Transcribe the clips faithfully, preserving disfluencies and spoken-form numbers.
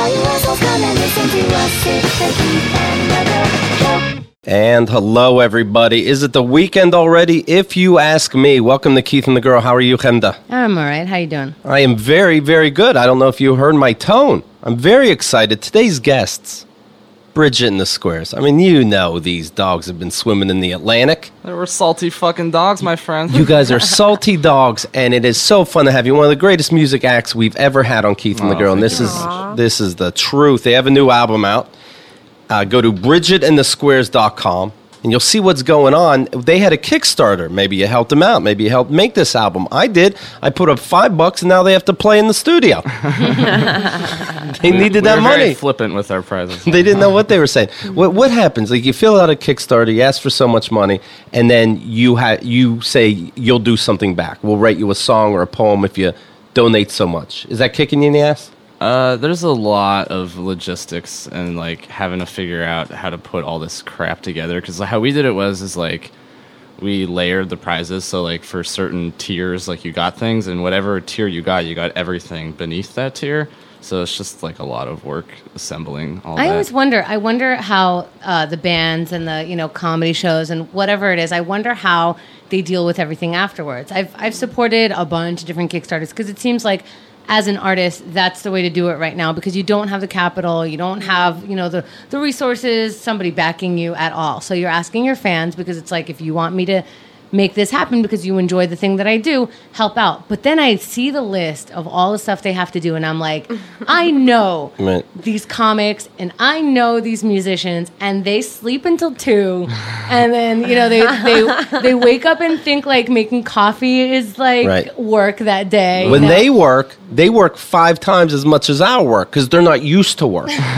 All you assholes come and listen to us. It's the Keith and the Girl Show. And hello, everybody. Is it the weekend already? If you ask me. Welcome to Keith and the Girl. How are you, Chemda? I'm all right. How you doing? I am very, very good. I don't know if you heard my tone. I'm very excited. Today's guests, Bridget and the Squares. I mean, you know these dogs have been swimming in the Atlantic. They were salty fucking dogs, my friend. You guys are salty dogs, and it is so fun to have you. One of the greatest music acts we've ever had on Keith and the Oh, Girl, and thank this you is very much. this is the truth. They have a new album out. Uh, go to bridget and the squares dot com, and you'll see what's going on. They had a Kickstarter. Maybe you helped them out. Maybe you helped make this album. I did. I put up five bucks, and now they have to play in the studio. They needed we that were money. Very flippant with our prizes. They didn't know what they were saying. What what happens? Like, you fill out a Kickstarter, you ask for so much money, and then you ha- you say you'll do something back. We'll write you a song or a poem if you donate so much. Is that kicking you in the ass? Uh, there's a lot of logistics and like having to figure out how to put all this crap together. Because how we did it was is like we layered the prizes. So like for certain tiers, like you got things, and whatever tier you got, you got everything beneath that tier. So it's just like a lot of work assembling all I that. always wonder. I wonder how uh, the bands and the you know comedy shows and whatever it is. I wonder how they deal with everything afterwards. I've I've supported a bunch of different Kickstarters because it seems like, as an artist, that's the way to do it right now, because you don't have the capital, you don't have, you know, the, the resources, somebody backing you at all. So you're asking your fans, because it's like, if you want me to make this happen because you enjoy the thing that I do, help out. But then I see the list of all the stuff they have to do, and I'm like, I know Right. these comics, and I know these musicians, and they sleep until two, and then, you know, they they, they wake up and think like making coffee is like Right. work that day. When you know? they work, they work five times as much as our work because they're not used to work. Oh,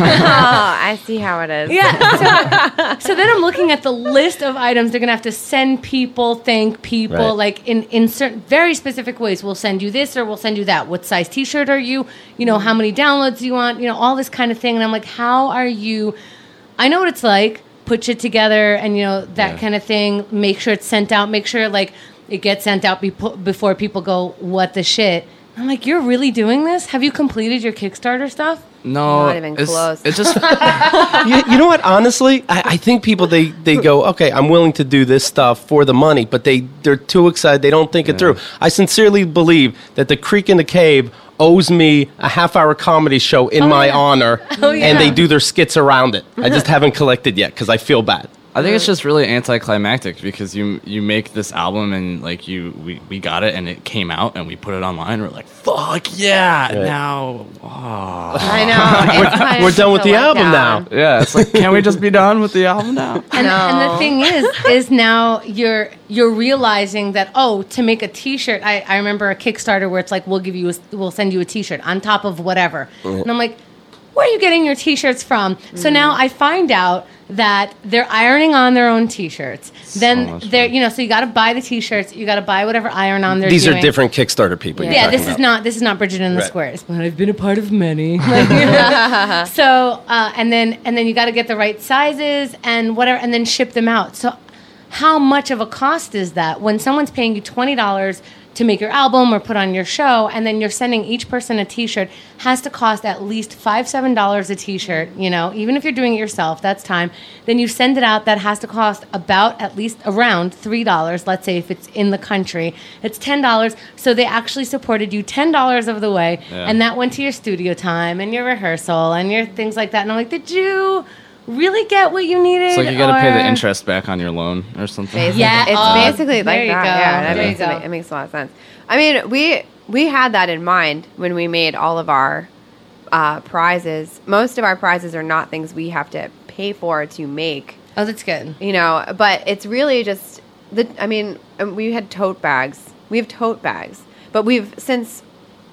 I see how it is. Yeah. So, so then I'm looking at the list of items they're going to have to send people, thank people, Right. like in, in certain very specific ways. We'll send you this or we'll send you that. What size T-shirt are you? You know, how many downloads do you want? You know, all this kind of thing. And I'm like, how are you? I know what it's like. Put shit together and, you know, that Yeah. kind of thing. Make sure it's sent out. Make sure, like, it gets sent out bepo- before people go, what the shit? I'm like, you're really doing this? Have you completed your Kickstarter stuff? No, Not even it's, close. It's just you, you know what? Honestly, I, I think people, they, they go, okay, I'm willing to do this stuff for the money, but they, they're too excited. They don't think it through. I sincerely believe that the Creek in the Cave owes me a half-hour comedy show in Oh, my yeah. honor, Oh, yeah. and they do their skits around it. I just haven't collected yet because I feel bad. I think it's just really anticlimactic because you you make this album and like you we, we got it and it came out and we put it online. We're like, fuck yeah! Right. Now, oh. I know. It's kind We're of done with just a the album letdown. now. Yeah, it's like, can we just be done with the album now? And, No. and the thing is, is now you're you're realizing that, oh, to make a T-shirt, I, I remember a Kickstarter where it's like, we'll give you, a, we'll send you a T-shirt on top of whatever, and I'm like, where are you getting your T-shirts from? So now I find out that they're ironing on their own T-shirts. Then much they're, fun. you know, so you got to buy the T-shirts, you got to buy whatever iron on they're These doing. are different Kickstarter people. you're Yeah, talking this is about. not this is not Bridget and the Right. Squares, but I've been a part of many. Like, you know. So uh, and then and then you got to get the right sizes and whatever, and then ship them out. So how much of a cost is that when someone's paying you twenty dollars to make your album or put on your show, and then you're sending each person a T-shirt? Has to cost at least five seven dollars a T-shirt. You know, even if you're doing it yourself, that's time. Then you send it out. That has to cost about at least around three dollars. Let's say if it's in the country, it's ten dollars. So they actually supported you ten dollars of the way, Yeah. and that went to your studio time and your rehearsal and your things like that. And I'm like, did you really get what you needed? It's like you got to pay the or- interest back on your loan or something. Basically. Yeah, it's uh, basically there like you that. go. Yeah, that There makes you go. it, it makes a lot of sense. I mean, we we had that in mind when we made all of our uh, prizes. Most of our prizes are not things we have to pay for to make, Oh, that's good. you know. But it's really just the. I mean, um, we had tote bags. We have tote bags, but we've since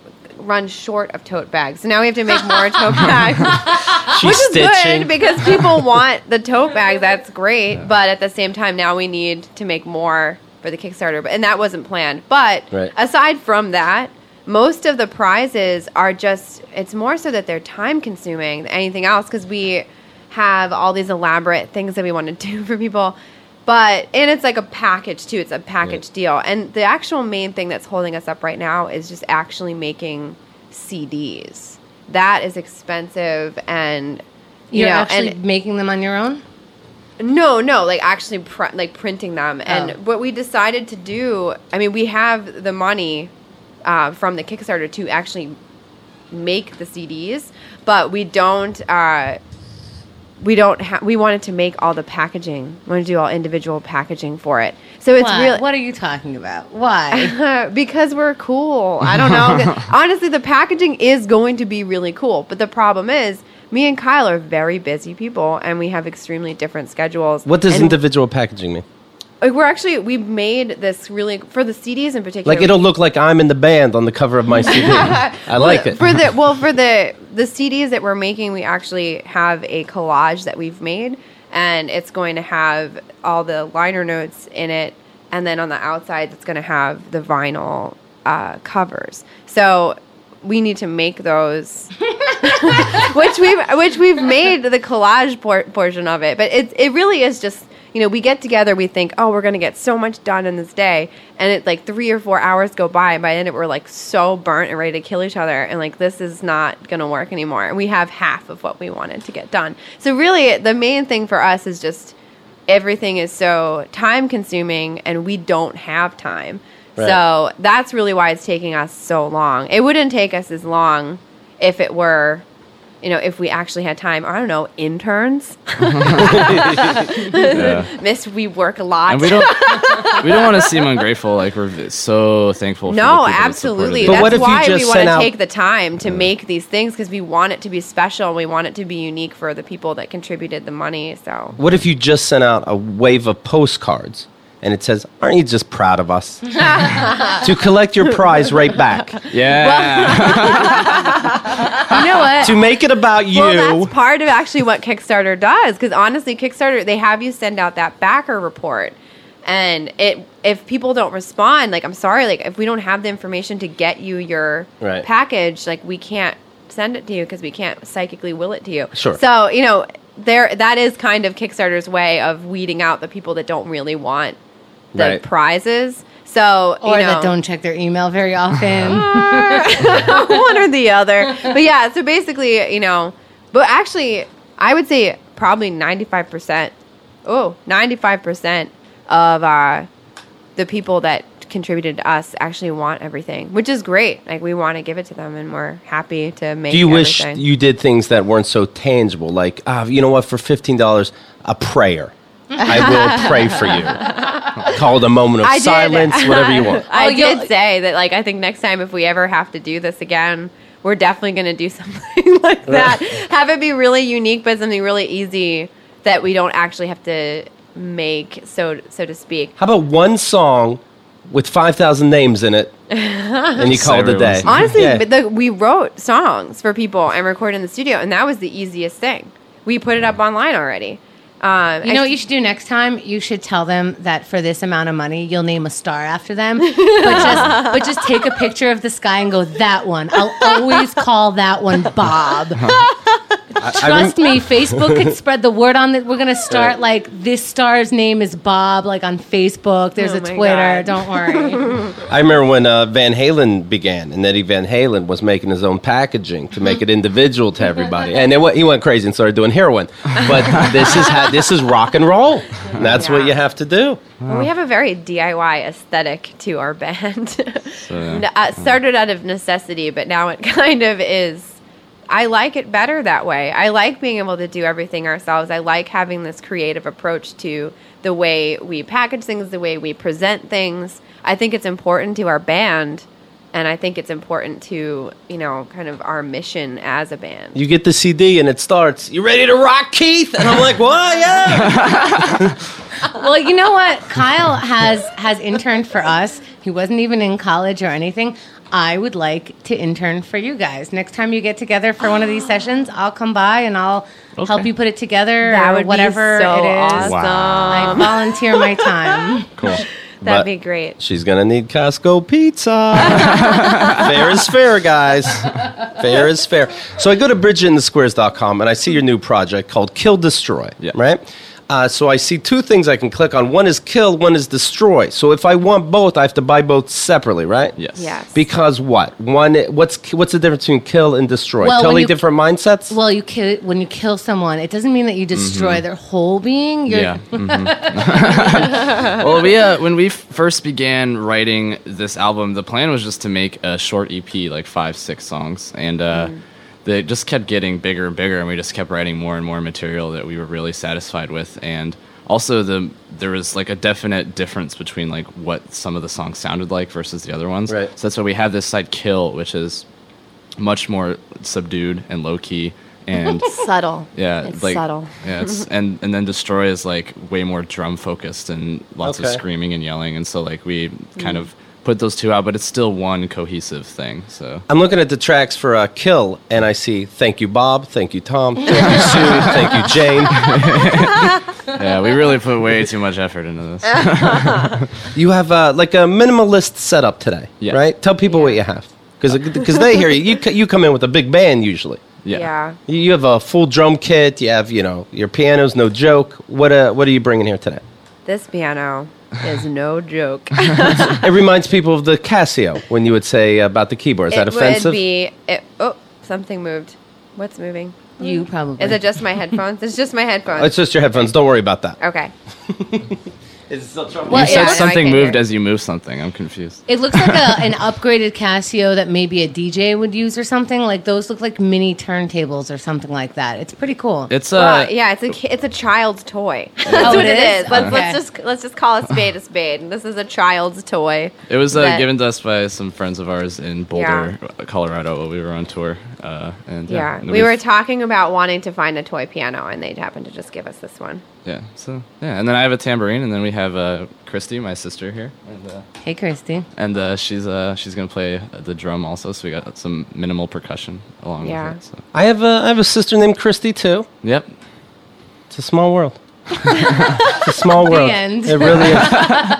run short of tote bags. So now we have to make more tote bags. She's Which is stitching. good because people want the tote bag. That's great. But at the same time, now we need to make more for the Kickstarter. But and that wasn't planned. But Right. aside from that, most of the prizes are just, it's more so that they're time consuming than anything else because we have all these elaborate things that we want to do for people. But, and it's like a package too. It's a package Right. deal. And the actual main thing that's holding us up right now is just actually making C Ds. that is expensive, and you You're know, actually and making them on your own? no, no, like actually pr- like printing them. And Oh. what we decided to do, I mean, we have the money uh, from the Kickstarter to actually make the C Ds, but we don't. Uh, we don't. Ha- we wanted to make all the packaging. We want to do all individual packaging for it. So it's Why? really What are you talking about? Why? because we're cool. I don't know. Honestly, the packaging is going to be really cool, but the problem is, me and Kyle are very busy people, and we have extremely different schedules. What does And- individual packaging mean? Like, we're actually we made this really for the C Ds in particular. Like it'll look like I'm in the band on the cover of my C D. I like it. For the well for the the C Ds that we're making, we actually have a collage that we've made, and it's going to have all the liner notes in it, and then on the outside, it's going to have the vinyl uh, covers. So we need to make those, which we've which we've made the collage por- portion of it, but it it really is just. You know, we get together, we think, oh, we're going to get so much done in this day. And it like three or four hours go by. And by the end, we're like so burnt and ready to kill each other. And like, this is not going to work anymore. And we have half of what we wanted to get done. So really, the main thing for us is just everything is so time consuming and we don't have time. Right. So that's really why it's taking us so long. It wouldn't take us as long if it were... You know, if we actually had time, I don't know, interns. Yeah. Miss, we work a lot. And we don't we don't want to seem ungrateful. Like we're so thankful. for the no, people that absolutely. supported it. But That's what if you why just we want sent to out- take the time to make these things because we want it to be special. We want it to be unique for the people that contributed the money. So What if you just sent out a wave of postcards and it says, "Aren't you just proud of us?" To collect your prize right back. Yeah. You know what? To make it about you. Well, that's part of actually what Kickstarter does. Because honestly, Kickstarter, they have you send out that backer report. And it if people don't respond, like, I'm sorry, like, if we don't have the information to get you your Right. package, like, we can't send it to you because we can't psychically will it to you. Sure. So, you know, there that is kind of Kickstarter's way of weeding out the people that don't really want the Right. prizes. So, Or you know, that don't check their email very often. one or the other. But yeah, so basically, you know, but actually, I would say probably ninety-five percent, oh, ninety-five percent of uh, the people that contributed to us actually want everything, which is great. Like, we want to give it to them, and we're happy to make Do you wish everything. you did things that weren't so tangible? Like, ah, you know what, for fifteen dollars, a prayer. I will pray for you. Call it a moment of I did. silence, whatever you want. I Oh, you'll- did say that, like, I think next time if we ever have to do this again, we're definitely going to do something like that. Have it be really unique, but something really easy that we don't actually have to make, so so to speak. How about one song with five thousand names in it, and you call it a day? Everyone's- Honestly, Yeah. but the, we wrote songs for people and recorded in the studio, and that was the easiest thing. We put it up online already. Um, You know what you should do next time? You should tell them that for this amount of money, you'll name a star after them. But just, but just take a picture of the sky and go, that one. I'll always call that one Bob. I Trust me, Facebook could spread the word on that. We're going to start like, this star's name is Bob, like on Facebook. There's Oh a my Twitter. God. Don't worry. I remember when uh, Van Halen began, and Eddie Van Halen was making his own packaging to make it individual to everybody, and it, wa- he went crazy and started doing heroin. But this is ha- this is rock and roll. And that's what Yeah. you have to do. Well, we have a very D I Y aesthetic to our band. So, N- uh, started out of necessity, but now it kind of is. I like it better that way. I like being able to do everything ourselves. I like having this creative approach to the way we package things, the way we present things. I think it's important to our band, and I think it's important to, you know, kind of our mission as a band. You get the C D and it starts, "You ready to rock, Keith?" And I'm like, "What? Yeah." Well, you know what? Kyle has has interned for us. He wasn't even in college or anything. I would like to intern for you guys. Next time you get together for one of these sessions, I'll come by and I'll help Okay. you put it together That or would whatever be so it is. awesome. I volunteer my time. cool. That'd But be great. She's gonna need Costco pizza. Fair is fair, guys. Fair is fair. So I go to bridget in the squares dot com and I see your new project called Kill Destroy. Yeah. Right? Uh, so I see two things I can click on. One is kill, one is destroy. So if I want both, I have to buy both separately, right? Yes. Yes. Because what? One, what's what's the difference between kill and destroy? Well, when Totally you- different mindsets? Well, you kill when you kill someone. It doesn't mean that you destroy their whole being. You're, Yeah. mhm. Well, we uh, when we f- first began writing this album, the plan was just to make a short E P, like five, six songs, and uh, they just kept getting bigger and bigger, and we just kept writing more and more material that we were really satisfied with, and also the there was like a definite difference between like what some of the songs sounded like versus the other ones. Right. So that's why we have this side Kill, which is much more subdued and low key. And Subtle. yeah, It's like subtle. yeah, it's and and then Destroy is like way more drum focused and lots Okay. of screaming and yelling, and so like we kind of put those two out, but it's still one cohesive thing. So I'm looking at the tracks for uh, Kill, and I see Thank You, Bob. Thank you, Tom. Thank you, Sue. Thank you, Jane. yeah, we really put way too much effort into this. You have uh, like a minimalist setup today, Yeah. right? Tell people what you have. Because they hear you. You, c- you come in with a big band usually. Yeah. Yeah. You you have a full drum kit. You have, you know, your piano's no joke. What uh, what are you bringing here today? This piano is no joke. It reminds people of the Casio when you would say about the keyboard. Is that it offensive? would be. It, oh, something moved. What's moving? you probably. Is it just my headphones? It's just my headphones. It's just your headphones. Don't worry about that. Okay. Is it still trouble? Well, You said yeah. something I can moved hear. as you move something. I'm confused. It looks like a, an upgraded Casio that maybe a D J would use or something. Like those look like mini turntables or something like that. It's pretty cool. It's uh, Well, yeah, it's a ki- it's a child's toy. That's Oh, what it it is? is. Let's, Okay. let's just let's just call a spade a spade. This is a child's toy. it was uh, that- given to us by some friends of ours in Boulder, Colorado, while we were on tour. Uh, and Yeah, and we were we've- talking about wanting to find a toy piano, and they happened to just give us this one. yeah. So yeah, and then I have a tambourine, and then we have uh, Christy, my sister here, and uh, Hey, Christy. and uh, she's uh, she's gonna play the drum also. So we got some minimal percussion along Yeah. with it. So. I have a I have a sister named Christy too. Yep. It's a small world. It's a small world. end. It really is.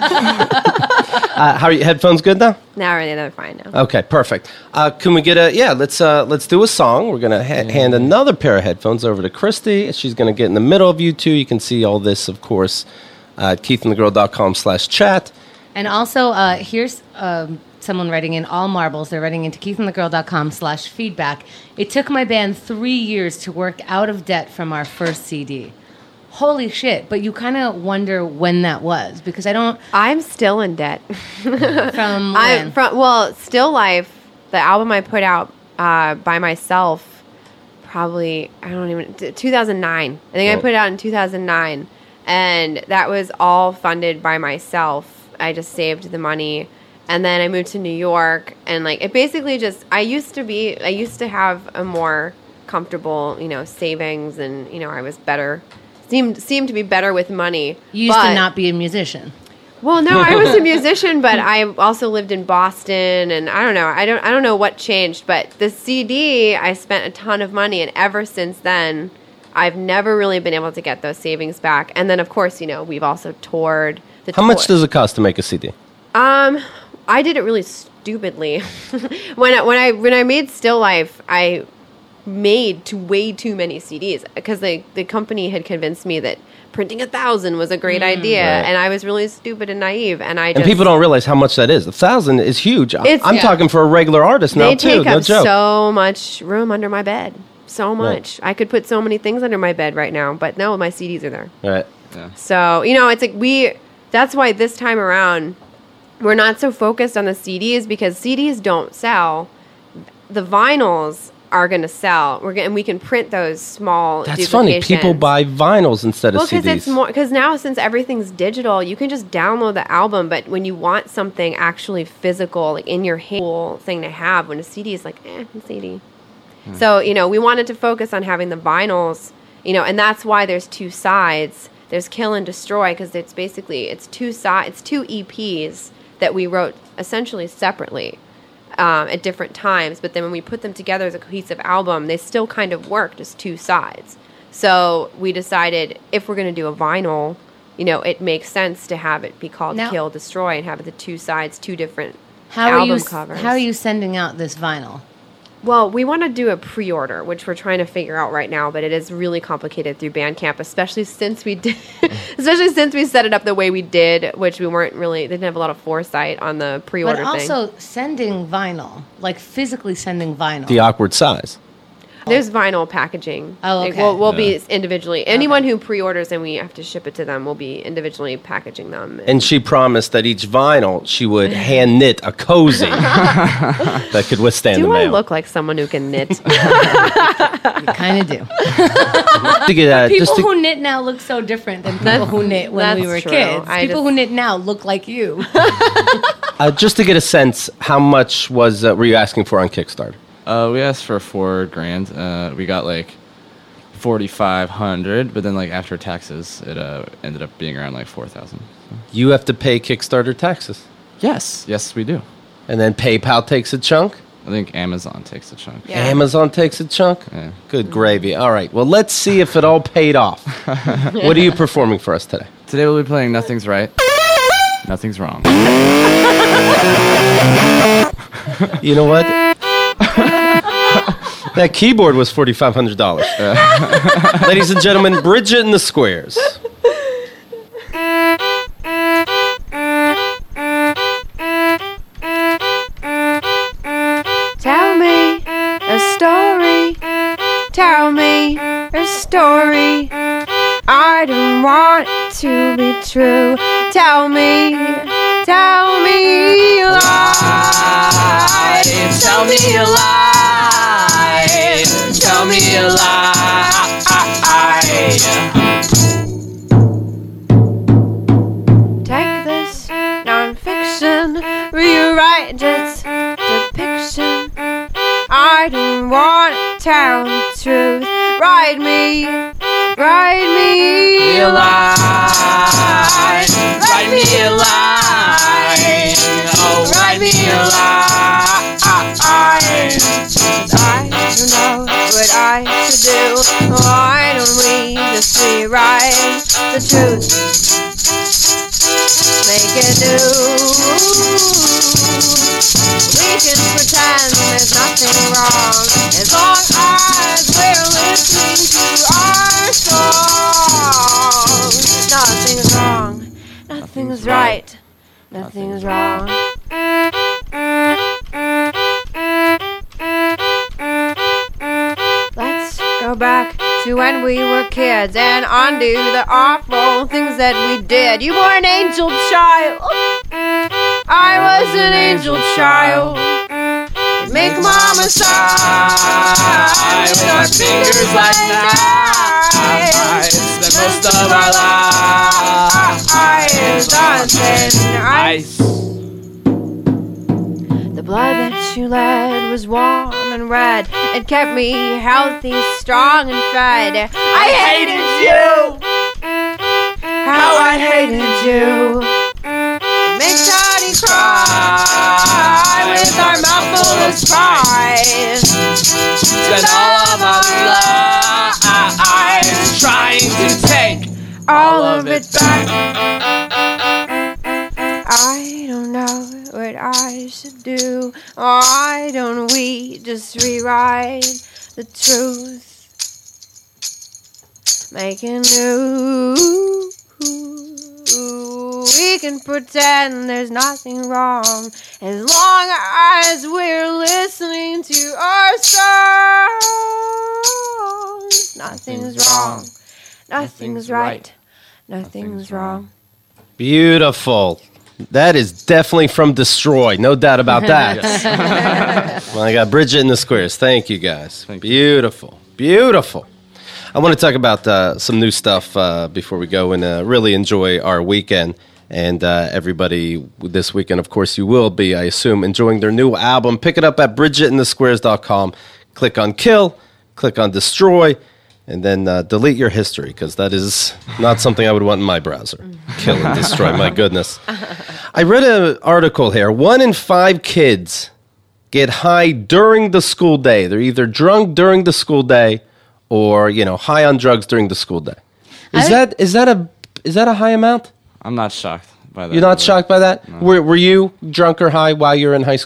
uh, how are your headphones good now? Now really, they're fine now. Okay, perfect. Uh, can we get a yeah? Let's uh, let's do a song. We're gonna ha- hand another pair of headphones over to Christy. She's gonna get in the middle of you two. You can see all this, of course, uh, at keithandthegirl.com slash chat. And also, uh, here's um, someone writing in all marbles. They're writing into keithandthegirl.com slash feedback. It took my band three years to work out of debt from our first C D. Holy shit. But you kind of wonder when that was because I don't, I'm still in debt. from I'm when? from well, Still Life, the album I put out uh, by myself, probably I don't even t- two thousand nine. I think I Well- put it out in two thousand nine, and that was all funded by myself. I just saved the money, and then I moved to New York, and like it basically just I used to be I used to have a more comfortable, you know, savings, and you know I was better seemed seemed to be better with money. You used but- to not be a musician. well, no, I was a musician, but I also lived in Boston, and I don't know. I don't. I don't know what changed, but the C D, I spent a ton of money, and ever since then, I've never really been able to get those savings back. And then, of course, you know, we've also toured. The How much tour- does it cost to make a C D? Um, I did it really stupidly. when I, when I when I made Still Life, I made to way too many C Ds because the the company had convinced me that printing a thousand was a great idea, Right. and I was really stupid and naive, and I And just people don't realize how much that is. A thousand is huge. I- It's- I'm Yeah. talking for a regular artist now they too. take No up joke. so much room under my bed, so much. I could put so many things under my bed right now, but no, my C Ds are there. Right. So, you know, it's like we, that's why this time around, we're not so focused on the C Ds because C Ds don't sell. The vinyls are going to sell. We're gonna, and we can print those small That's funny. People duplications. buy vinyls instead Well, of C because Ds. it's more, because now since everything's digital, you can just download the album, but when you want something actually physical, like in your hand, cool thing to have, when a C D is like, eh, a C D. So, you know, we wanted to focus on having the vinyls, you know, and that's why there's two sides. There's Kill and Destroy because it's basically it's two sides, it's two E Ps that we wrote essentially separately um, at different times. But then when we put them together as a cohesive album, they still kind of worked as two sides. So we decided if we're going to do a vinyl, you know, it makes sense to have it be called Now- Kill, Destroy, and have the two sides, two different How are album you? covers. How are you sending out this vinyl? Well, we want to do a pre-order, which we're trying to figure out right now, but it is really complicated through Bandcamp, especially since we did, especially since we set it up the way we did, which we weren't really, they didn't have a lot of foresight on the pre-order But thing. also sending vinyl, like physically sending vinyl. The awkward size. There's vinyl packaging. Oh, Like, okay. we'll we'll Yeah. be individually. Anyone who pre-orders and we have to ship it to them, we'll be individually packaging them. And she promised that each vinyl she would hand knit a cozy that could withstand do the I mail. look like someone who can knit? You kind of do. to get, uh, People just to- who knit now look so different than people That's- who knit when we that's were true. kids. I People just- who knit now look like you. uh, just to get a sense, how much was uh, were you asking for on Kickstarter? Uh, we asked for four grand. Uh, we got like forty five hundred, but then like after taxes, it uh, ended up being around like four thousand. You have to pay Kickstarter taxes, Yes, yes, we do. and then PayPal takes a chunk. I think Amazon takes a chunk. Yeah. Amazon takes a chunk. Yeah. Good gravy. All right. Well, let's see if it all paid off. What are you performing for us today? Today we'll be playing Nothing's Right, Nothing's Wrong. You know what? That keyboard was forty-five hundred dollars. Ladies and gentlemen, Bridget and the Squares. Tell me a story. Tell me a story. I don't want it to be true. Tell me, tell me a lie. Tell me a lie. Tell me a lie. Take this nonfiction, rewrite its depiction. I don't want to tell the truth. Write me, write me a lie. Write me a lie. Oh, write me a lie. I don't know what I should do. Why don't we just rewrite the truth? Make it new. We can pretend there's nothing wrong as long as we're listening to our songs. Nothing's wrong. Nothing's right. Nothing's wrong. Let's go back to when we were kids and undo the awful things that we did. You were an angel child. I was an angel child. Make mama sigh with our fingers like knives. Spend most of our lives on thin ice. The blood that you led was warm and red. It kept me healthy, strong, and fed. I hated you. How I hated you. It makes Daddy cry with our mouth full of pride. Spend all of our lives trying to take all of it back. I don't know what I should do. Why don't we just rewrite the truth? Make it new. We can pretend there's nothing wrong as long as we're listening to our songs. Nothing's wrong. Nothing's right. Nothing's wrong. Beautiful. That is definitely from Destroy. No doubt about that. Well, I got Bridget and the Squares. Thank you, guys. Thank you. Beautiful. Beautiful. I want to talk about uh, some new stuff uh, before we go and uh, really enjoy our weekend. And uh, everybody this weekend, of course, you will be, I assume, enjoying their new album. Pick it up at bridget and the squares dot com. Click on Kill, click on Destroy, and then uh, delete your history, because that is not something I would want in my browser. Kill and destroy, my goodness. I read an article here. One in five kids get high during the school day. They're either drunk during the school day or, you know, high on drugs during the school day. Is I- that is that a is that a high amount? I'm not shocked by that. You're not but- shocked by that? Were, were you drunk or high while you were in high school?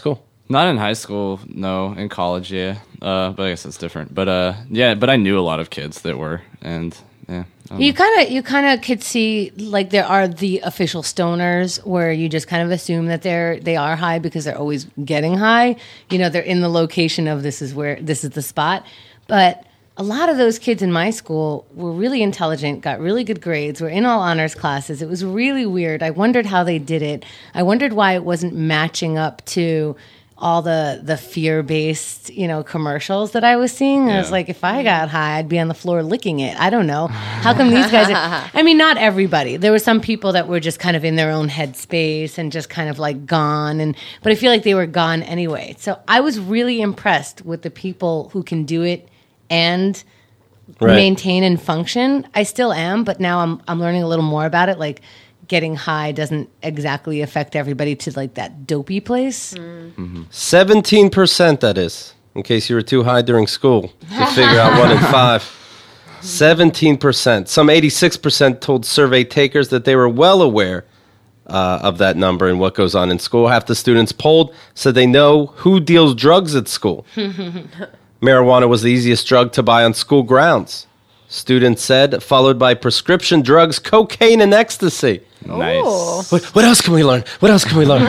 Not in high school, no. In college, yeah. Uh, but I guess it's different. But uh, yeah, but I knew a lot of kids that were, and yeah. I don't You know. kind of, you kind of could see like there are the official stoners where you just kind of assume that they're they are high because they're always getting high. You know, they're in the location of this is where this is the spot. But a lot of those kids in my school were really intelligent, got really good grades, were in all honors classes. It was really weird. I wondered how they did it. I wondered why it wasn't matching up to all the the fear-based, you know, commercials that I was seeing. I was Yeah. like, if I got high, I'd be on the floor licking it. I don't know. How come these guys are... I mean, not everybody. There were some people that were just kind of in their own headspace and just kind of like gone. And but I feel like they were gone anyway. So I was really impressed with the people who can do it and Right. maintain and function. I still am, but now I'm I'm learning a little more about it. Like getting high doesn't exactly affect everybody to like that dopey place. seventeen percent, that is, in case you were too high during school to figure out one in five. seventeen percent. Some eighty-six percent told survey takers that they were well aware uh, of that number and what goes on in school. Half the students polled said they know who deals drugs at school. Marijuana was the easiest drug to buy on school grounds, students said, followed by prescription drugs, cocaine, and ecstasy. Nice. What, what else can we learn? What else can we learn?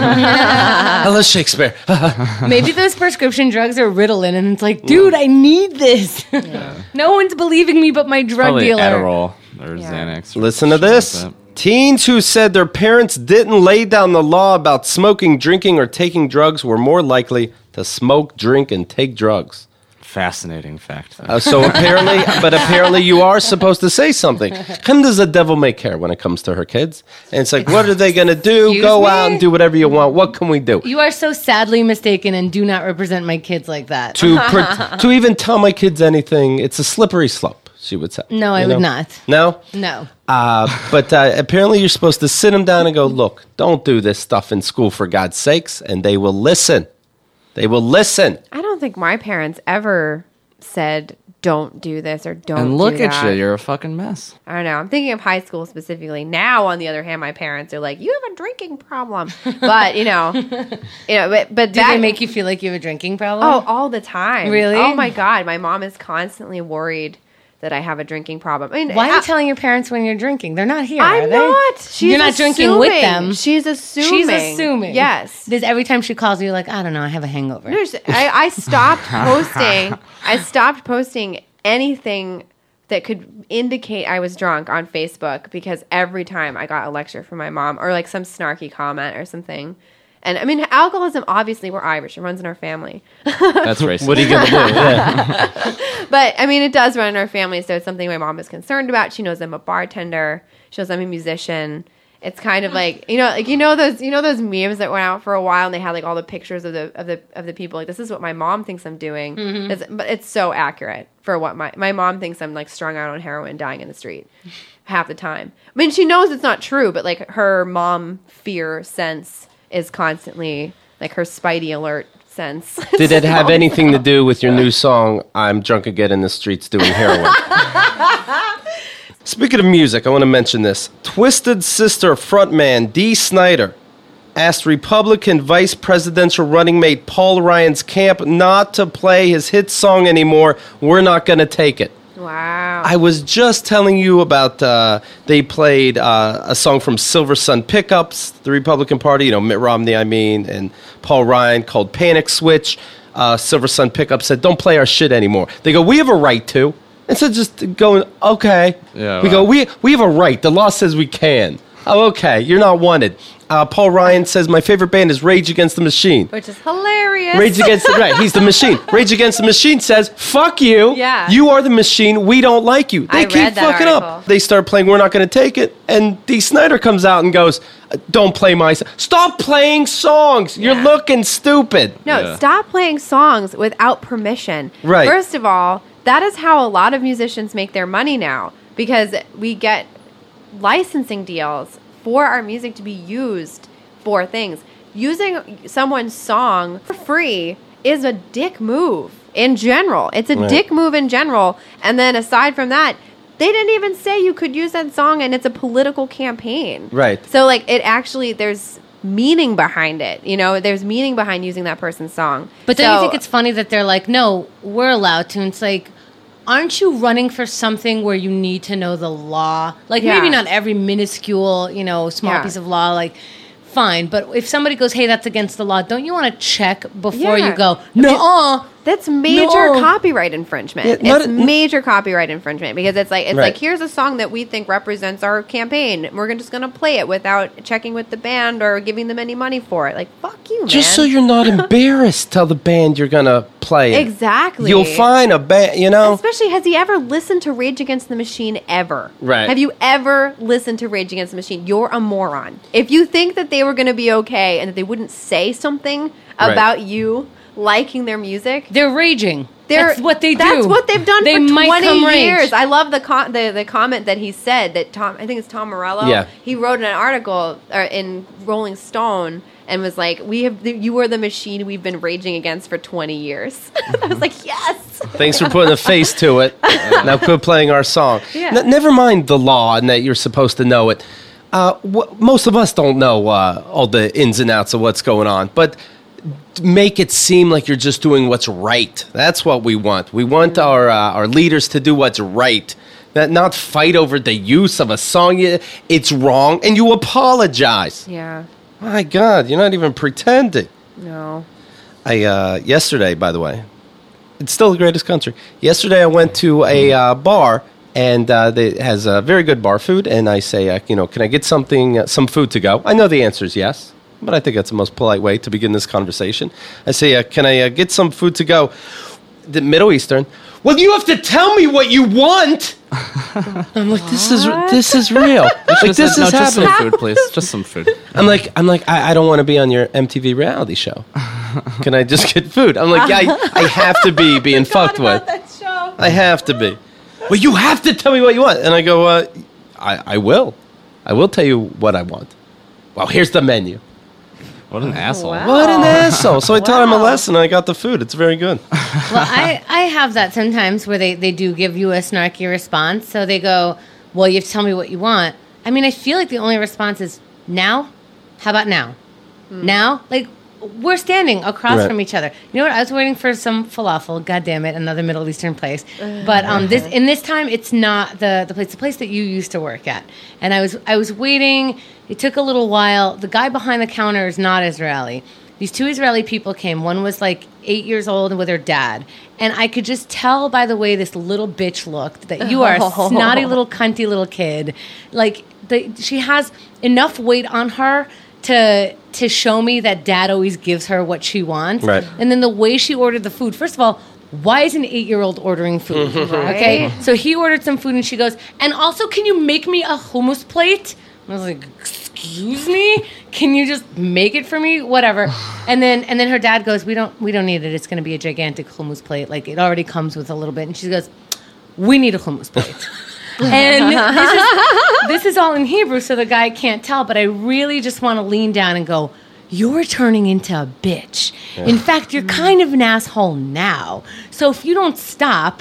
I love Shakespeare. Maybe those prescription drugs are Ritalin, and it's like, dude, I need this. No one's believing me but my drug Probably dealer. Adderall or Yeah. Xanax. or Listen to shit like this. that. Teens who said their parents didn't lay down the law about smoking, drinking, or taking drugs were more likely to smoke, drink, and take drugs. Fascinating fact. Uh, so apparently, but apparently you are supposed to say something. When does the devil make hair when it comes to her kids? And it's like, what are they going to do? Excuse Go me? out and do whatever you want. What can we do? You are so sadly mistaken and do not represent my kids like that. To per- to even tell my kids anything, it's a slippery slope, she would say. No, I You would know? not. No? No. Uh, but uh, apparently you're supposed to sit them down and go, look, don't do this stuff in school for God's sakes, and they will listen. They will listen. I don't think my parents ever said don't do this or don't And look do at that. you, you're a fucking mess. I don't know. I'm thinking of high school specifically. Now, on the other hand, my parents are like, "You have a drinking problem," but you know, you know, but but Do that they make you feel like you have a drinking problem? oh all the time. Really? Oh my god, my mom is constantly worried that I have a drinking problem. I mean, Why are I, you telling your parents when you're drinking? They're not here, I'm are they? not. She's You're not drinking with assuming. them. She's assuming. She's assuming. Yes. Does every time she calls you, like, I don't know, I have a hangover. No, she- I, I stopped posting. I stopped posting anything that could indicate I was drunk on Facebook because every time I got a lecture from my mom or like some snarky comment or something. And I mean, alcoholism, obviously, we're Irish. It runs in our family. That's racist. What are you going to do? Yeah. But I mean, it does run in our family. So it's something my mom is concerned about. She knows I'm a bartender. She knows I'm a musician. It's kind of like, you know, like, you know, those, you know, those memes that went out for a while and they had like all the pictures of the, of the, of the people. Like, this is what my mom thinks I'm doing. It's, but it's so accurate for what my, my mom thinks I'm like strung out on heroin, dying in the street half the time. I mean, she knows it's not true, but like her mom fear sense is constantly like her Spidey alert sense. Did it have anything to do with your new song, I'm Drunk Again in the Streets Doing Heroin? Speaking of music, I want to mention this. Twisted Sister frontman Dee Snider asked Republican vice presidential running mate Paul Ryan's camp not to play his hit song anymore. We're not going to take it. Wow. I was just telling you about, uh, they played uh, a song from Silver Sun Pickups, the Republican Party, you know, Mitt Romney, I mean, and Paul Ryan, called Panic Switch. Uh, Silver Sun Pickups said, don't play our shit anymore. They go, we have a right to. Instead of just going, okay. Yeah, we wow. go, we, we have a right. The law says we can. Oh, okay, you're not wanted. Uh, Paul Ryan says, my favorite band is Rage Against the Machine. Which is hilarious. Rage Against the right, he's the machine. Rage Against the Machine says, "Fuck you. Yeah. You are the machine. We don't like you." They I keep read that fucking article. up. They start playing "We're Not Going to Take It," and Dee Snider comes out and goes, "Don't play my song. Stop playing songs. You're Yeah. looking stupid." No, Yeah. stop playing songs without permission. Right. First of all, that is how a lot of musicians make their money now because we get licensing deals for our music to be used for things. Using someone's song for free is a dick move in general. It's a Right. dick move in general. And then aside from that, they didn't even say you could use that song and it's a political campaign. Right. So like it actually there's meaning behind it. You know, there's meaning behind using that person's song. But don't So- you think it's funny that they're like, no, we're allowed to? And it's like, aren't you running for something where you need to know the law? Like, Yeah. maybe not every minuscule, you know, small Yeah. piece of law, like, fine. But if somebody goes, hey, that's against the law, don't you want to check before Yeah. you go, no, That's major No. copyright infringement. Yeah, not it's a- major copyright infringement because it's like it's Right. like here's a song that we think represents our campaign. We're gonna- just going to play it without checking with the band or giving them any money for it. Like fuck you, man. Just so you're not embarrassed, tell the band you're gonna play it. Exactly. You'll find a band, you know. Especially, has he ever listened to Rage Against the Machine ever? Right. Have you ever listened to Rage Against the Machine? You're a moron. If you think that they were going to be okay and that they wouldn't say something Right. about you liking their music, they're raging. They're, That's what they do. That's what they've done They for might twenty come rage. years. I love the, co- the the comment that he said that Tom. I think it's Tom Morello. Yeah. He wrote an article uh, in Rolling Stone and was like, "We have you are the machine we've been raging against for twenty years." I was like, "Yes." Thanks for putting a face to it. Now quit playing our song. Yeah. N- never mind the law and that you're supposed to know it. Uh, wh- most of us don't know uh, all the ins and outs of what's going on, but make it seem like you're just doing what's right. That's what we want. We want our uh, our leaders to do what's right. That not fight over the use of a song. You- It's wrong, and you apologize. Yeah. My God, you're not even pretending. No. I uh, yesterday, by the way, it's still the greatest country. Yesterday, I went to a uh, bar, and uh, they, it has uh, very good bar food. And I say, uh, you know, can I get something, uh, some food to go? I know the answer is yes, but I think that's the most polite way to begin this conversation. I say, uh, can I uh, get some food to go? The Middle Eastern. Well, you have to tell me what you want. I'm like, this is this is real. Like Just, this no, is just some happening. food, please. Just some food. I'm like, I'm like, I, I don't want to be on your M T V reality show. Can I just get food? I'm like, yeah, I, I have to be being fucked with. That show. I have to be. Well, you have to tell me what you want. And I go, uh, I, I will. I will tell you what I want. Well, here's the menu. What an asshole. wow. What an asshole. So I taught him a Wow. lesson and I got the food. It's very good. Well, I, I have that sometimes where they, they do give you a snarky response. So they go, well, you have to tell me what you want. I mean, I feel like the only response is now. How about now? Now? Like, we're standing across Right. from each other. You know what? I was waiting for some falafel. God damn it, another Middle Eastern place. But um, this in this time, it's not the, the place. The place that you used to work at. And I was I was waiting. It took a little while. The guy behind the counter is not Israeli. These two Israeli people came. One was like eight years old and with her dad. And I could just tell by the way this little bitch looked that you are a snotty little cunty little kid. Like the, she has enough weight on her to to show me that dad always gives her what she wants. Right. And then the way she ordered the food. First of all, why is an eight-year-old ordering food? Okay. So he ordered some food and she goes, and also can you make me a hummus plate? I was like, excuse me? Can you just make it for me? Whatever. And then and then her dad goes, we don't we don't need it. It's going to be a gigantic hummus plate. Like it already comes with a little bit. And she goes, we need a hummus plate. And this is, this is all in Hebrew, so the guy can't tell. But I really just want to lean down and go, you're turning into a bitch. In fact, you're kind of an asshole now. So if you don't stop,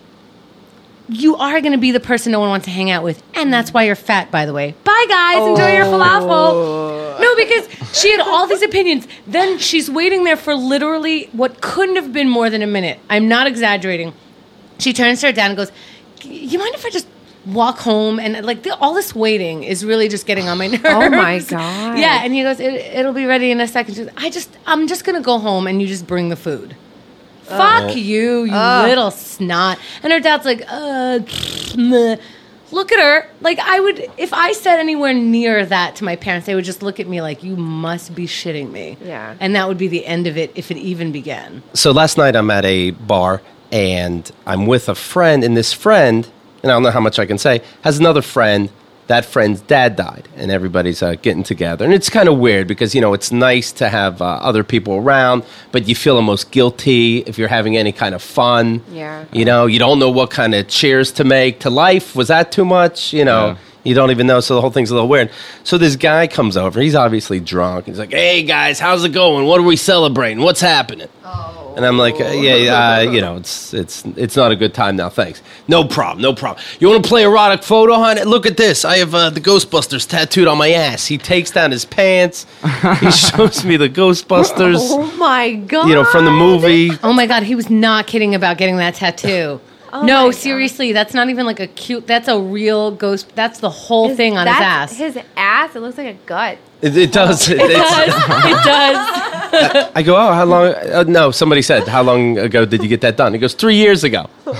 you are going to be the person no one wants to hang out with. And that's why you're fat, by the way. Bye, guys. Enjoy your falafel. No, because she had all these opinions. Then she's waiting there for literally what couldn't have been more than a minute. I'm not exaggerating. She turns to her dad and goes, you mind if I just walk home? And like the, all this waiting is really just getting on my nerves. Oh, my God. Yeah, and he goes, it, it'll be ready in a second. She goes, I just, I'm just going to go home and you just bring the food. Fuck you, you little snot. And her dad's like, uh, meh. Look at her. Like, I would, if I said anywhere near that to my parents, they would just look at me like, you must be shitting me. Yeah. And that would be the end of it if it even began. So last night I'm at a bar and I'm with a friend, and this friend, and I don't know how much I can say, has another friend. That friend's dad died, and everybody's uh, getting together. And it's kind of weird because, you know, it's nice to have uh, other people around, but you feel almost guilty if you're having any kind of fun. Yeah. You know, you don't know what kind of cheers to make to life. Was that too much? You know, Yeah. you don't even know, so the whole thing's a little weird. So this guy comes over. He's obviously drunk. He's like, hey, guys, how's it going? What are we celebrating? What's happening? And I'm like, uh, yeah, uh, you know, it's it's it's not a good time now. Thanks. No problem, no problem. You want to play erotic photo hunt? Look at this. I have uh, the Ghostbusters tattooed on my ass. He takes down his pants. He shows me the Ghostbusters. Oh my god! You know, from the movie. Oh my God, he was not kidding about getting that tattoo. Oh my no, God. seriously, that's not even like a cute. That's a real ghost. That's the whole His- thing on his that's ass. His ass. It looks like a gut. It, it does. It, it it's, does. It does. I go, oh, how long? Uh, no, somebody said, how long ago did you get that done? He goes, three years ago.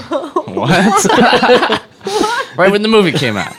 What? Right when the movie came out.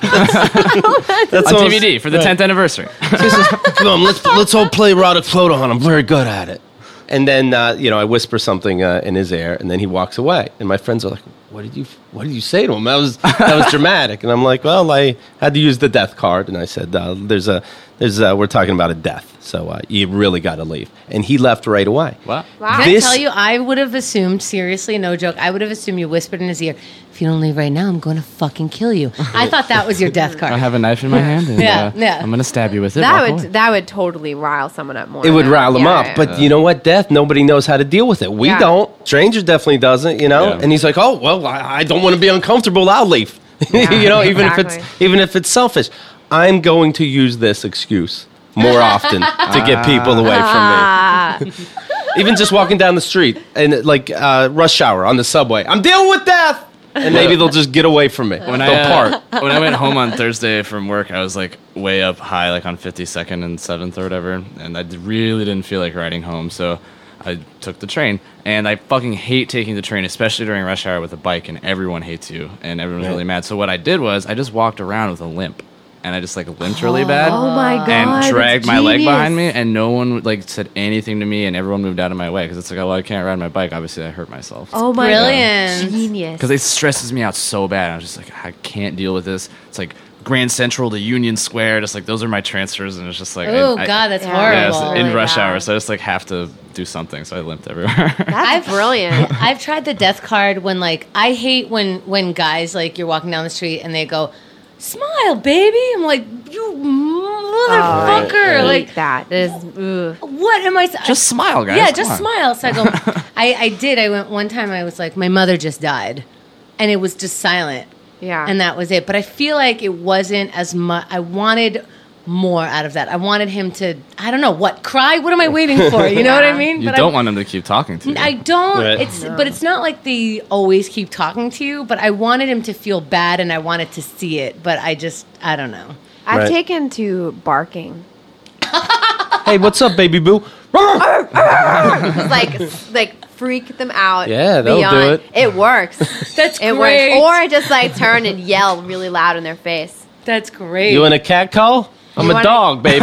That's On all- D V D for the tenth anniversary. Come on, let's let's all play erotic photo hunt. I'm very good at it. And then uh, you know, I whisper something uh, in his ear, and then he walks away. And my friends are like, "What did you What did you say to him? That was that was dramatic." And I'm like, "Well, I had to use the death card." And I said, uh, "There's a there's a, we're talking about a death, so uh, you really got to leave." And he left right away. What? Wow. Can This- I tell you, I would have assumed, seriously, no joke, I would have assumed you whispered in his ear, if you don't leave right now, I'm going to fucking kill you. I thought that was your death card. I have a knife in my hand, and Yeah, uh, yeah. I'm gonna stab you with it. That Walk would away. that would totally rile someone up more. It would than- rile him yeah, up. yeah. But you know what? Death, nobody knows how to deal with it. We Yeah. don't. Stranger definitely doesn't, you know? Yeah. And he's like, oh, well, I, I don't want to be uncomfortable. I'll leave. Yeah, you know, even if it's exactly. even if it's selfish. I'm going to use this excuse more often to get people away from me. Ah, Even just walking down the street and like uh, rush hour on the subway. I'm dealing with death. And maybe they'll just get away from me. When they'll I, uh, part. when I went home on Thursday from work, I was like way up high, like on fifty-second and seventh or whatever, and I d- really didn't feel like riding home, so I took the train. And I fucking hate taking the train, especially during rush hour with a bike, and everyone hates you, and everyone's Right. really mad. So what I did was I just walked around with a limp, and I just like limped really bad. oh my god! And dragged that's my leg genius. behind me, and no one like said anything to me, and everyone moved out of my way because it's like, oh, well, I can't ride my bike. Obviously, I hurt myself. Oh my Brilliant. god! Genius. Because it stresses me out so bad. I'm just like, I can't deal with this. It's like Grand Central to Union Square. Just like those are my transfers, and it's just like, Oh, I, I- God, that's Yeah. yeah, horrible. so in Really rush bad. hour. So I just like have to do something. So I limped everywhere. That's I've- brilliant. I've tried the death card when, like, I hate when when guys, like, you're walking down the street and they go, smile, baby. I'm like, you motherfucker. I hate Like, that. It is. Ugh. what am I? Just smile, guys. Yeah, Come just on. smile. So I go, I, I did. I went one time, I was like, my mother just died. And it was just silent. Yeah. And that was it. But I feel like it wasn't as much. I wanted more out of that. I wanted him to, I don't know, what, cry? What am I waiting for? You know what I mean? You But don't I, want them to keep talking to you. I don't. Right. It's but it's not like they always keep talking to you. But I wanted him to feel bad, and I wanted to see it. But I just, I don't know. I've Right. taken to barking. Hey, what's up, baby boo? Just like like freak them out. Yeah, that'll beyond. do it. It works. That's It great. works. Or I just like turn and yell really loud in their face. That's great. You in a cat call? I'm You a wanna- dog, baby.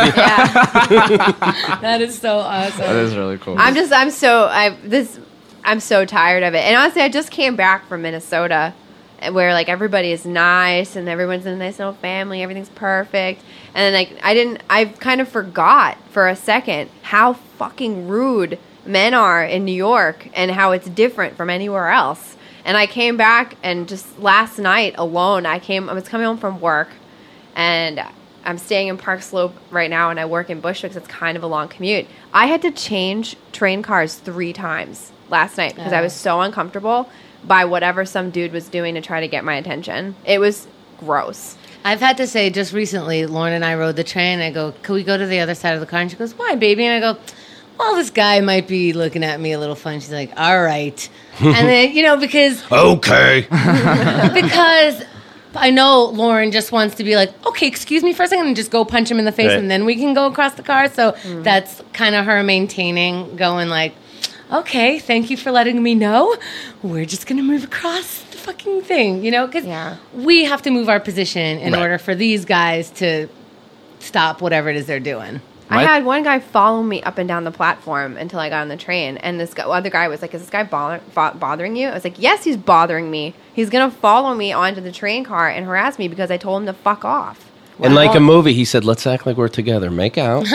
Yeah. that is so awesome. That is really cool. I'm just I'm so I this I'm so tired of it. And honestly, I just came back from Minnesota where like everybody is nice and everyone's in a nice little family, everything's perfect. And then like I didn't I kind of forgot for a second how fucking rude men are in New York and how it's different from anywhere else. And I came back and just last night alone, I came I was coming home from work and I'm staying in Park Slope right now and I work in Bushwick, so it's kind of a long commute. I had to change train cars three times last night because I was so uncomfortable by whatever some dude was doing to try to get my attention. It was gross. I've had to say just recently, Lauren and I rode the train. I go, can we go to the other side of the car? And she goes, why, baby? And I go, well, this guy might be looking at me a little funny. She's like, all right. And then, you know, because Okay. because I know Lauren just wants to be like, okay, excuse me for a second, and just go punch him in the face, Right. and then we can go across the car. So that's kind of her maintaining, going like, okay, thank you for letting me know. We're just going to move across the fucking thing, you know? Because Yeah. we have to move our position in Right. order for these guys to stop whatever it is they're doing. I Right. had one guy follow me up and down the platform until I got on the train, and this guy, other guy was like, "Is this guy bother, bo- bothering you?" I was like, "Yes, he's bothering me. He's gonna follow me onto the train car and harass me because I told him to fuck off." And like a movie, he said, let's act like we're together. Make out.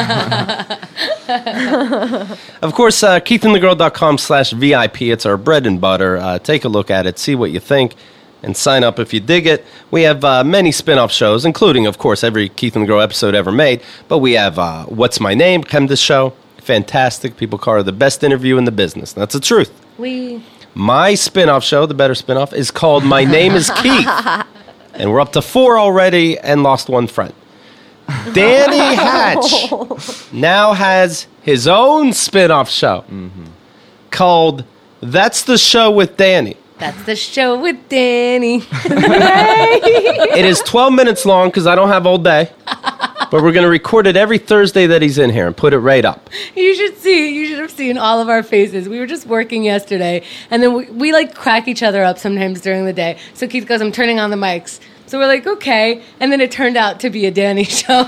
Of course, uh, keithandthegirl.com slash VIP. It's our bread and butter. Uh, take a look at it. See what you think. And sign up if you dig it. We have uh, many spin-off shows, including, of course, every Keith and the Girl episode ever made. But we have uh, What's My Name, Chemda Show, fantastic. People call her the best interview in the business. That's the truth. We. My spin-off show, the better spin-off, is called My Name is Keith. And we're up to four already and lost one friend. Danny Hatch now has his own spin-off show mm-hmm. called That's the Show with Danny. That's the show with Danny. It is twelve minutes long because I don't have all day. But we're going to record it every Thursday that he's in here and put it right up. You should see. You should have seen all of our faces. We were just working yesterday, and then we, we like crack each other up sometimes during the day. So Keith goes, I'm turning on the mics. So we're like, okay. And then it turned out to be a Danny show.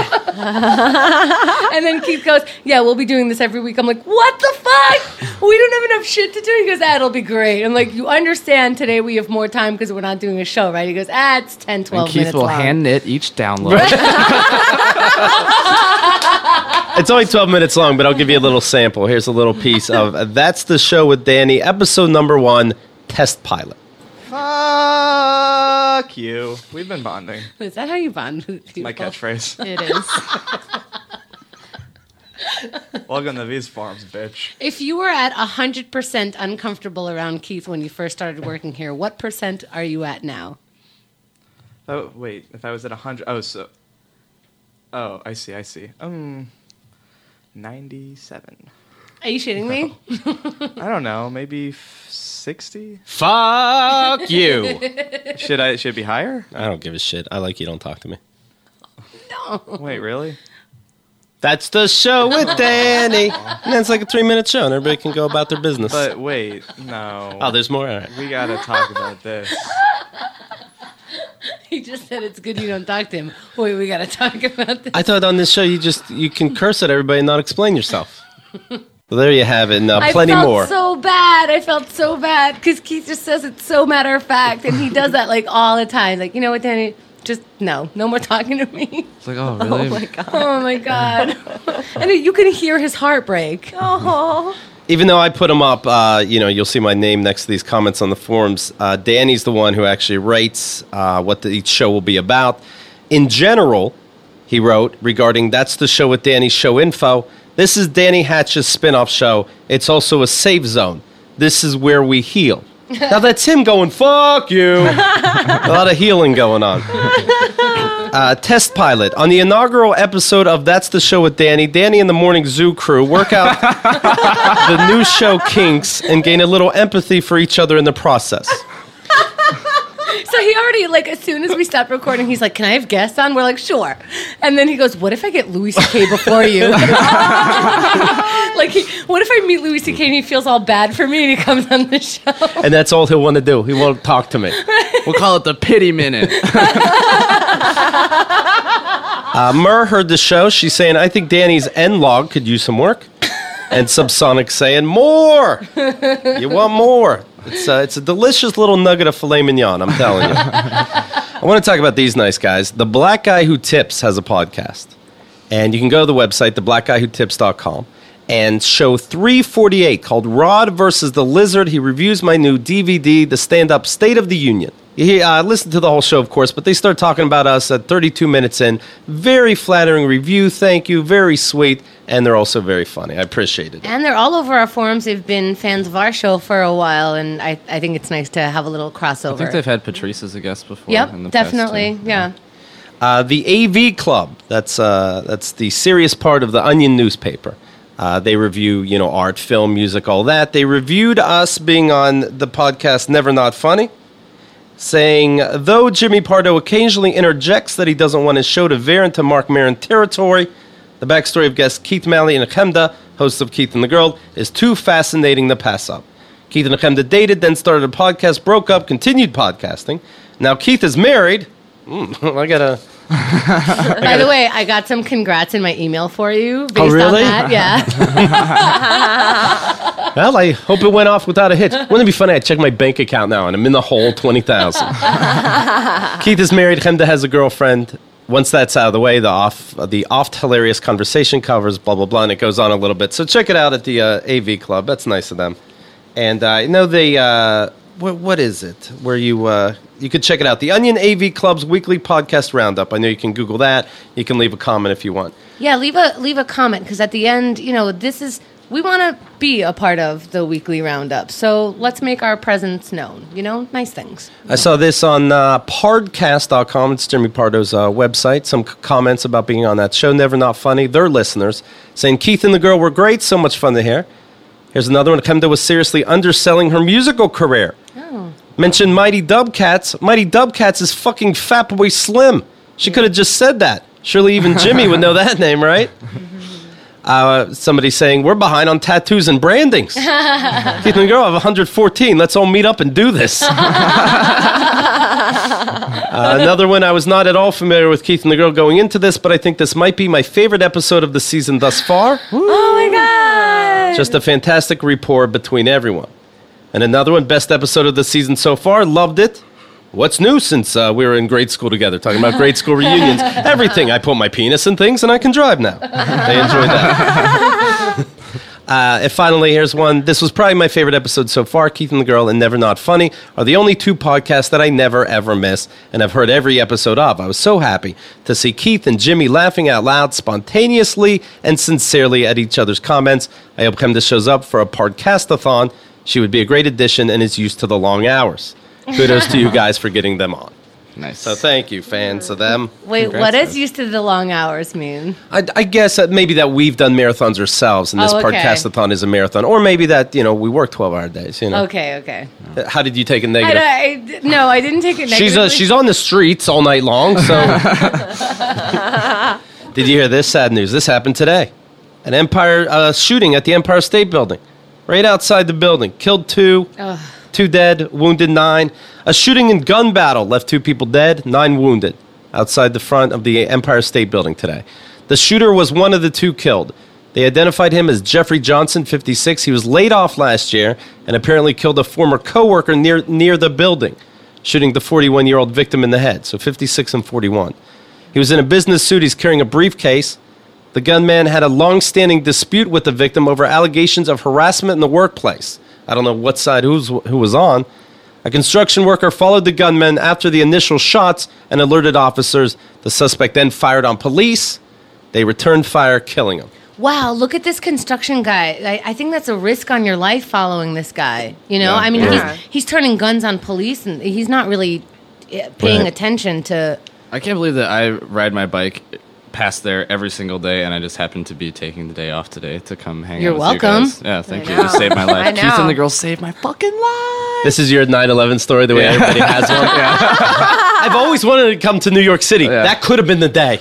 And then Keith goes, yeah, we'll be doing this every week. I'm like, what the fuck? We don't have enough shit to do. He goes, ah, it'll be great. I'm like, you understand today we have more time because we're not doing a show, right? He goes, ah, it's ten, twelve and Keith minutes will long. hand knit each download. It's only twelve minutes long, but I'll give you a little sample. Here's a little piece of That's the Show with Danny, episode number one, test pilot. Fuck you. We've been bonding. Is that how you bond with people? My catchphrase. It is. Welcome to these farms, bitch. If you were at one hundred percent uncomfortable around Keith when you first started working here, what percent are you at now? Oh, wait. If I was at one hundred... Oh, so... Oh, I see, I see. Um, ninety-seven. Are you shitting me? I don't know. Maybe sixty? Fuck you. Should I should it be higher? I don't give a shit. I like you don't talk to me. No. Wait, really? That's the show with Danny. And then it's like a three-minute show, and everybody can go about their business. But wait, no. Oh, there's more? All right. We gotta talk about this. He just said it's good you don't talk to him. Wait, we got to talk about this. I thought on this show you just you can curse at everybody and not explain yourself. Well, there you have it. Now, plenty I felt more. so bad. I felt so bad because Keith just says it's so matter of fact, and he does that like all the time. Like, you know what, Danny? Just no, no more talking to me. It's like, oh, really? Oh my god. Oh my god! And you can hear his heart break. Oh. Even though I put them up, uh, you know, you'll see my name next to these comments on the forums. Uh, Danny's the one who actually writes uh, what the, each show will be about. In general, he wrote regarding That's the Show with Danny show info. This is Danny Hatch's spin-off show. It's also a safe zone. This is where we heal. Now that's him going, fuck you. A lot of healing going on. Uh, test pilot. On the inaugural episode of That's the Show with Danny, Danny and the Morning Zoo crew work out the new show kinks and gain a little empathy for each other in the process. So he already, like, as soon as we stopped recording, he's like, can I have guests on? We're like, sure. And then he goes, what if I get Louis C K before you? Like, he, what if I meet Louis C K and he feels all bad for me and he comes on the show? And that's all he'll want to do. He won't talk to me. We'll call it the pity minute. Uh, Mur heard the show. She's saying, I think Danny's N-Log could use some work. And Subsonic saying, more! You want more. It's, uh, it's a delicious little nugget of filet mignon, I'm telling you. I want to talk about these nice guys. The Black Guy Who Tips has a podcast. And you can go to the website, the black guy who tips dot com, and show three forty-eight called Rod versus the Lizard. He reviews my new D V D, the stand-up State of the Union. He uh, listened to the whole show, of course, but they start talking about us at thirty-two minutes in. Very flattering review, thank you, very sweet, and they're also very funny. I appreciate it. And they're all over our forums. They've been fans of our show for a while, and I, I think it's nice to have a little crossover. I think they've had Patrice as a guest before. Yep, in the definitely, past, too. yeah. Uh, the A V Club, that's uh, that's the serious part of the Onion newspaper. Uh, they review, you know, art, film, music, all that. They reviewed us being on the podcast Never Not Funny, saying, though Jimmy Pardo occasionally interjects that he doesn't want his show to veer into Mark Maron territory, the backstory of guests Keith Malley and Chemda, hosts of Keith and the Girl, is too fascinating to pass up. Keith and Chemda dated, then started a podcast, broke up, continued podcasting. Now Keith is married. Mm, I gotta... By the way, I got some congrats in my email for you based Oh, really? on that. Yeah. Well, I hope it went off without a hitch. Wouldn't it be funny? I check my bank account now, and I'm in the hole twenty thousand. Keith is married. Chemda has a girlfriend. Once that's out of the way, the off the oft hilarious conversation covers blah blah blah, and it goes on a little bit. So check it out at the uh, A V Club. That's nice of them. And uh, I know they. Uh, what what is it? Where you uh, you could check it out. The Onion A V Club's weekly podcast roundup. I know you can Google that. You can leave a comment if you want. Yeah, leave a leave a comment because at the end, you know, this is we want to be a part of the weekly roundup. So let's make our presence known. You know, nice things. I saw this on uh, Pardcast dot com. It's Jimmy Pardo's uh, website. Some c- comments about being on that show. Never Not Funny. Their listeners saying Keith and the girl were great. So much fun to hear. Here's another one. Kemda was seriously underselling her musical career. Oh. Mentioned Mighty Dubcats. Mighty Dubcats is fucking Fatboy Slim. She could have just said that. Surely even Jimmy would know that name, right? Uh, somebody saying, we're behind on tattoos and brandings. Keith and the girl have one hundred fourteen. Let's all meet up and do this. uh, another one, I was not at all familiar with Keith and the girl going into this, but I think this might be my favorite episode of the season thus far. Oh, my God. Just a fantastic rapport between everyone. And another one, best episode of the season so far. Loved it. What's new since uh, we were in grade school together, talking about grade school reunions? Everything. I put my penis in things and I can drive now. They enjoyed that. uh, and finally, here's one. This was probably my favorite episode so far. Keith and the Girl and Never Not Funny are the only two podcasts that I never, ever miss and I've heard every episode of. I was so happy to see Keith and Jimmy laughing out loud, spontaneously and sincerely at each other's comments. I hope Kemda shows up for a Podcast-a-thon. She would be a great addition and is used to the long hours. Kudos to you guys for getting them on. Nice. So thank you, fans of them. Wait, Congrats, what does guys. used to the long hours mean? I, I guess that maybe that we've done marathons ourselves, and this Oh, okay. Podcast-a-thon is a marathon. Or maybe that, you know, we work twelve-hour days, you know. Okay, okay. How did you take it I, negative? I, no, I didn't take it negatively. She's, uh, she's on the streets all night long, so... Did you hear this sad news? This happened today. An Empire uh, shooting at the Empire State Building. Right outside the building. Killed two. Ugh. Two dead, wounded nine. A shooting and gun battle left two people dead, nine wounded, outside the front of the Empire State Building today. The shooter was one of the two killed. They identified him as Jeffrey Johnson, fifty-six. He was laid off last year and apparently killed a former coworker near near the building, shooting the forty-one-year-old victim in the head. So fifty-six and forty-one. He was in a business suit. He's carrying a briefcase. The gunman had a long-standing dispute with the victim over allegations of harassment in the workplace. I don't know what side who's, who was on. A construction worker followed the gunman after the initial shots and alerted officers. The suspect then fired on police. They returned fire, killing him. Wow, look at this construction guy. I, I think that's a risk on your life following this guy. You know, Yeah. I mean, Yeah. he's he's turning guns on police, and he's not really uh, paying Right. attention to. I can't believe that I ride my bike past there every single day, and I just happened to be taking the day off today to come hang You're out with welcome. you guys. Yeah, thank I you. know. You saved my I life. Keith know. and the girls saved my fucking life. This is your nine eleven story, the way Yeah. everybody has one. I've always wanted to come to New York City. Yeah. That could have been the day.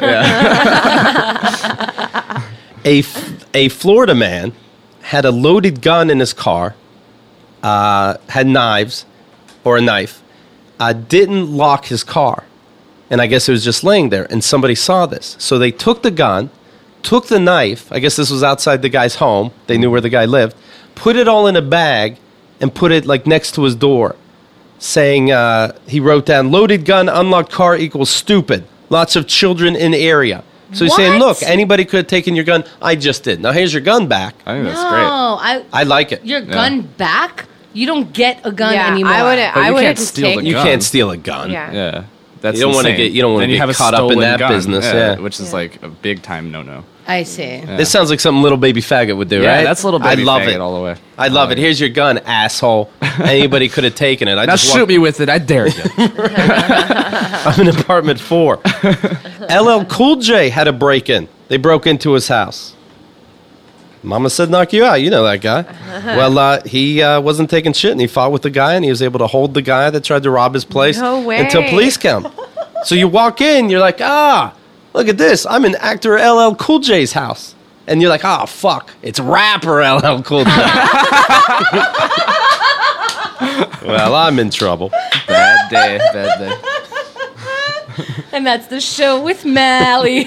a, f- a Florida man had a loaded gun in his car, uh, had knives, or a knife, uh, didn't lock his car. And I guess it was just laying there, and somebody saw this. So they took the gun, took the knife, I guess this was outside the guy's home, they knew where the guy lived, put it all in a bag, and put it like next to his door, saying, uh, he wrote down, loaded gun, unlocked car equals stupid. Lots of children in the area. So he's saying, What? look, anybody could have taken your gun. I just did. Now here's your gun back. I think that's no, great. I I like it. your gun back. You don't get a gun Yeah, anymore. I would. But I you would can't just steal take. the You gun. can't steal a gun. Yeah. Yeah. That's You don't wanna insane. get- you don't wanna Then get have a caught up in stolen that gun. business, yeah. Which is like a big time no no. I see. This sounds like something little baby faggot would do, Yeah, right? that's little baby I love faggot it. all the way. I love it. Here's your gun, asshole. Anybody could have taken it. I Now just shoot walked- me with it. I dare you. I'm in apartment four. L L Cool J had a break-in. They broke into his house. Mama said knock you out. You know that guy. Well, uh, he uh, wasn't taking shit, and he fought with the guy, and he was able to hold the guy that tried to rob his place No way. until police come. So you walk in, you're like, ah, look at this. I'm in actor L L Cool J's house. And you're like, oh, fuck. It's rapper L L Cool J. Well, I'm in trouble. Bad day. Bad day. And that's the show with Mally.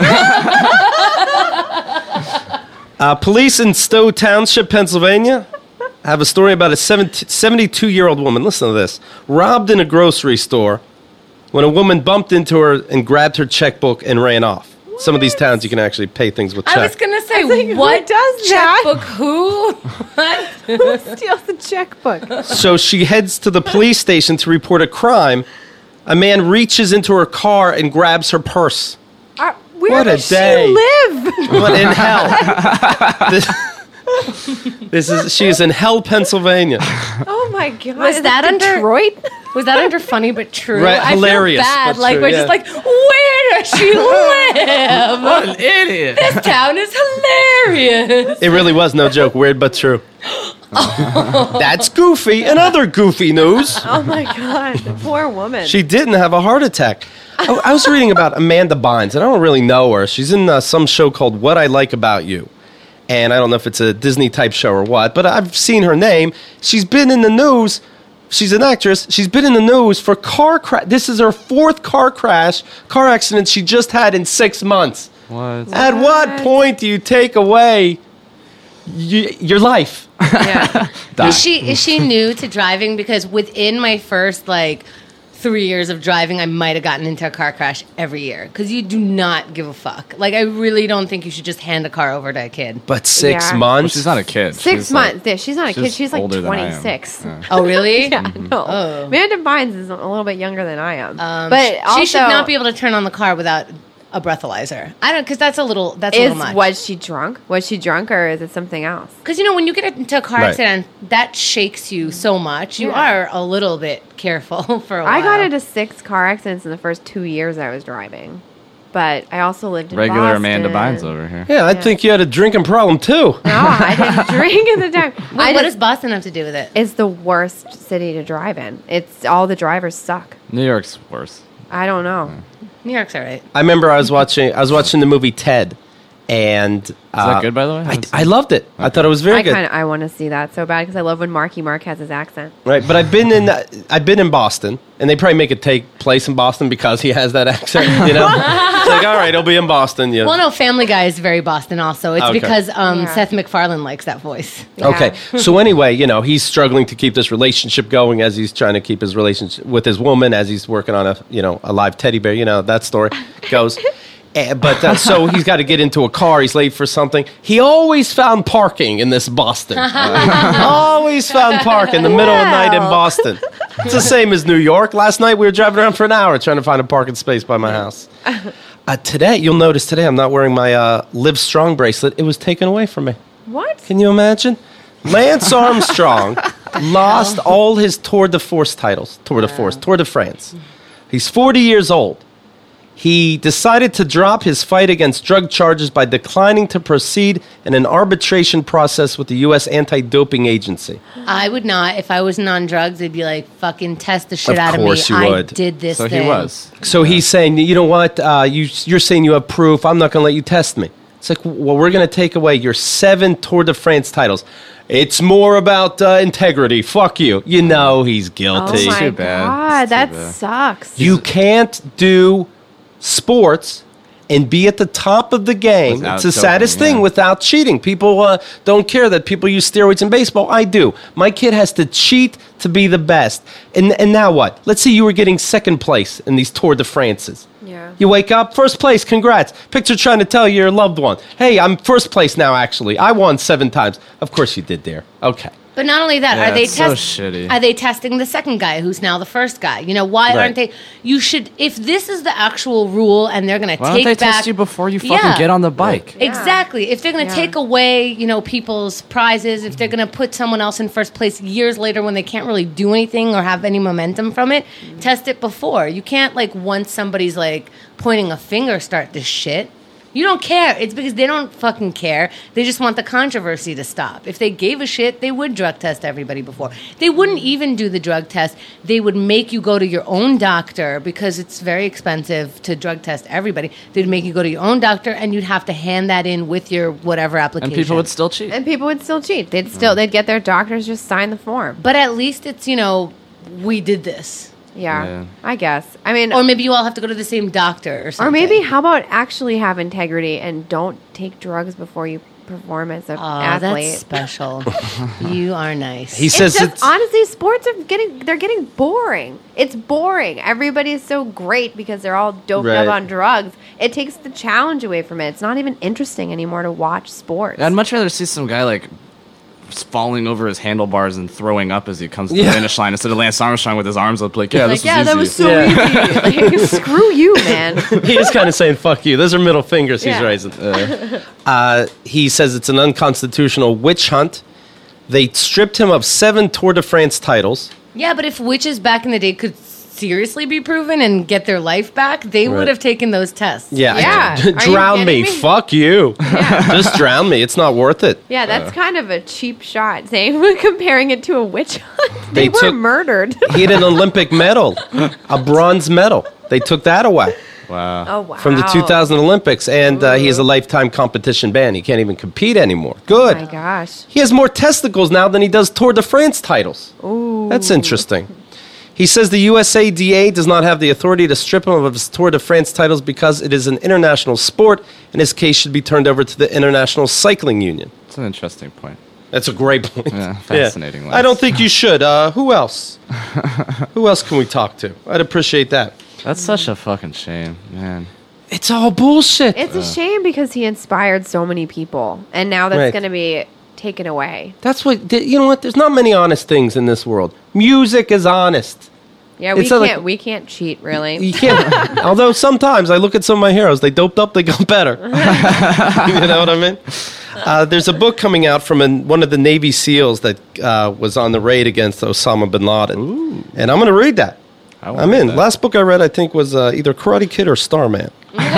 Uh, police in Stowe Township, Pennsylvania, have a story about a seventy-two-year-old woman. Listen to this. Robbed in a grocery store when a woman bumped into her and grabbed her checkbook and ran off. Some of these towns you can actually pay things with I was check. gonna say, like, who what does that? checkbook? Who? What? Who steals the checkbook? So she heads to the police station to report a crime. A man reaches into her car and grabs her purse. Uh, where What a does day. she live? What in hell? this, this is she is in Hell, Pennsylvania. Oh my god! Was Is that it under- Detroit? Was that under funny but true? Right, I hilarious, feel bad. but Like true, we're yeah. just like, where does she live? What an idiot! This town is hilarious. It really was no joke. Weird but true. That's goofy. And other goofy news. Oh my god! The poor woman. She didn't have a heart attack. I, I was reading about Amanda Bynes, and I don't really know her. She's in uh, some show called What I Like About You. And I don't know if it's a Disney-type show or what, but I've seen her name. She's been in the news. She's an actress. She's been in the news for car crash. This is her fourth car crash, car accident she just had in six months. What? At what point do you take away y- your life? yeah. Is she is she new to driving? Because within my first like three years of driving, I might have gotten into a car crash every year. Because you do not give a fuck. Like I really don't think you should just hand a car over to a kid. But six Yeah. Well, months? she's not a kid. Six She's, like- months. Yeah, she's not a kid. she's She's like older than I am. twenty-six. Yeah. Oh really? Yeah, no. Oh. Amanda Bynes is a little bit younger than I am. Um, but sh- also, she should not be able to turn on the car without a breathalyzer. I don't because that's a little that's a Is little much. was she drunk? Was she drunk, or is it something else? Because you know when you get into a car Right. accident, that shakes you so much. You Yeah. are a little bit careful for a while. I got into six car accidents in the first two years I was driving, but I also lived in Regular Boston. Amanda Bynes over here. Yeah, I think you had a drinking problem too. No, I didn't drink at the time. Wait, I what just- does Boston have to do with it? It's the worst city to drive in. It's all the drivers suck. New York's worse. I don't know. New York's all right. I remember I was watching I was watching the movie Ted, and Is uh, that good, by the way? I, I loved it. I thought it was very I good. kind of I want to see that so bad because I love when Marky Mark has his accent. Right, but I've been in I've been in Boston, and they probably make it take place in Boston because he has that accent. You know, it's like all right, he'll be in Boston. Yeah. Well, no, Family Guy is very Boston also. It's Okay. because um, Yeah. Seth MacFarlane likes that voice. Yeah. Okay, so anyway, you know, he's struggling to keep this relationship going as he's trying to keep his relationship with his woman as he's working on a, you know, a live teddy bear. You know, that story goes. Eh, but uh, so he's got to get into a car. He's late for something. He always found parking in this Boston. always found park in the middle of the night in Well. Boston. It's the same as New York. Last night we were driving around for an hour trying to find a parking space by my house. Uh, today, you'll notice today I'm not wearing my uh, Live Strong bracelet. It was taken away from me. What? Can you imagine? Lance Armstrong lost all his Tour de Force titles. Tour de Force, Tour de France. He's forty years old. He decided to drop his fight against drug charges by declining to proceed in an arbitration process with the U S Anti-Doping Agency. I would not. If I was on drugs, they'd be like, fucking test the shit Of out of me. course you I would. did this So thing. he was. So he's saying, you know what? Uh, you, you're saying you have proof. I'm not going to let you test me. It's like, well, we're going to take away your seven Tour de France titles. It's more about uh, integrity. Fuck you. You know he's Oh guilty. my too bad. god, It's too that bad. sucks. You can't do sports and be at the top of the game. Without It's the saddest doping, thing yeah. without cheating. People uh, don't care that people use steroids in baseball. I do. My kid has to cheat to be the best. And and now what? Let's say you were getting second place in these Tour de France's. Yeah. You wake up, first place, congrats. Picture trying to tell your loved one, hey, I'm first place now, actually. I won seven times. Of course you did, dear. Okay. But not only that, Yeah, are they it's so test- shitty. Are they testing the second guy who's now the first guy? You know, why Right. aren't they? You should. If this is the actual rule, and they're going to Why take don't they back test you before you fucking Yeah. get on the bike? Yeah. Exactly. If they're going to Yeah. take away, you know, people's prizes, if they're going to put someone else in first place years later when they can't really do anything or have any momentum from it, test it before. You can't like once somebody's like pointing a finger start this shit. You don't care. It's because they don't fucking care. They just want the controversy to stop. If they gave a shit, they would drug test everybody before. They wouldn't even do the drug test. They would make you go to your own doctor because it's very expensive to drug test everybody. They'd make you go to your own doctor and you'd have to hand that in with your whatever application. And people would still cheat. And people would still cheat. They'd still they'd get their doctors just sign the form. But at least it's, you know, we did this. Yeah, Yeah. I guess. I mean, Or maybe you all have to go to the same doctor or something. or maybe how about actually have integrity and don't take drugs before you perform as an Oh, athlete. that's special. You are nice. He It's says just it's, honestly, sports are getting they're getting boring. It's boring. Everybody is so great because they're all doped Right. up on drugs. It takes the challenge away from it. It's not even interesting anymore to watch sports. I'd much rather see some guy like falling over his handlebars and throwing up as he comes to Yeah. the finish line instead of Lance Armstrong with his arms up like, yeah, Like, this yeah, was that easy. was so Yeah. easy. Like, screw you, man. He is kind of saying "fuck you." Those are middle fingers he's Yeah. raising. Uh, he says it's an unconstitutional witch hunt. They stripped him of seven Tour de France titles. Yeah, but if witches back in the day could seriously be proven and get their life back, they Right. would have taken those tests. Yeah, Yeah. Are you drown me. kidding me? Fuck you. Just drown me. It's not worth it. Yeah, that's kind of a cheap shot, saying comparing it to a witch hunt. They, They were took- murdered. He had an Olympic medal, a bronze medal. They took that away Wow. Oh wow! from the two thousand Olympics, and uh, he has a lifetime competition ban. He can't even compete anymore. Good. Oh my gosh! He has more testicles now than he does Tour de France titles. Ooh. That's interesting. He says the U S A D A does not have the authority to strip him of his Tour de France titles because it is an international sport, and his case should be turned over to the International Cycling Union. That's an interesting point. That's a great point. Yeah, fascinating, I don't think you should. Uh, who else? Who else can we talk to? I'd appreciate that. That's such a fucking shame, man. It's all bullshit. It's a shame because he inspired so many people, and now that's Right. going to be taken away. That's what, th- you know what? There's not many honest things in this world. Music is honest. Yeah, we It's not can't. like- we can't cheat, really. You can't. Although sometimes I look at some of my heroes, they doped up, they got better. You know what I mean? Uh, there's a book coming out from an, one of the Navy SEALs that uh, was on the raid against Osama bin Laden. And I'm going to read that. I wanna I'm read in. that. Last book I read, I think, was uh, either Karate Kid or Starman.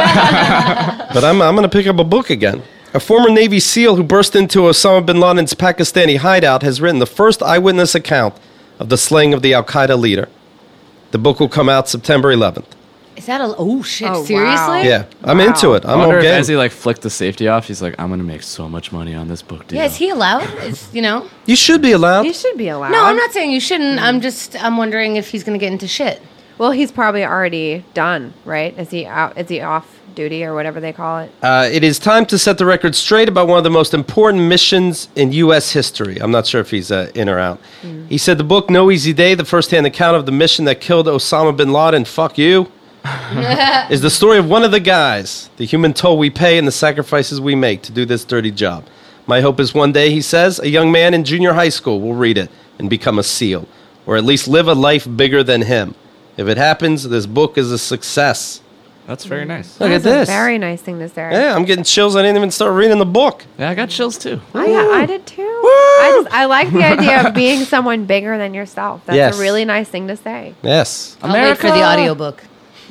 But I'm, I'm going to pick up a book again. A former Navy SEAL who burst into Osama bin Laden's Pakistani hideout has written the first eyewitness account of the slaying of the Al Qaeda leader. The book will come out September eleventh. Is that a oh shit? Oh, wow. Seriously? Yeah, I'm Wow. into it. I I'm wonder if okay. as he like flicked the safety off, he's like, I'm gonna make so much money on this book deal. Yeah, is he allowed? Is, you know? You should be allowed. He should be allowed. No, I'm not saying you shouldn't. I'm just I'm wondering if he's gonna get into shit. Well, he's probably already done, right? Is he out? Is he off duty or whatever they call it? Uh, it is time to set the record straight about one of the most important missions in U S history. I'm not sure if he's uh, in or out. He said the book No Easy Day, the first-hand account of the mission that killed Osama bin Laden, fuck you, is the story of one of the guys, the human toll we pay and the sacrifices we make to do this dirty job. My hope is one day, he says, a young man in junior high school will read it and become a SEAL, or at least live a life bigger than him. If it happens, this book is a success. That's very nice. Look at That's a this. very nice thing to say. Yeah, I'm getting chills. I didn't even start reading the book. Yeah, I got chills too. I, yeah, I did too. I, just, I like the idea of being someone bigger than yourself. That's Yes. a really nice thing to say. Yes. I'll wait for the audiobook.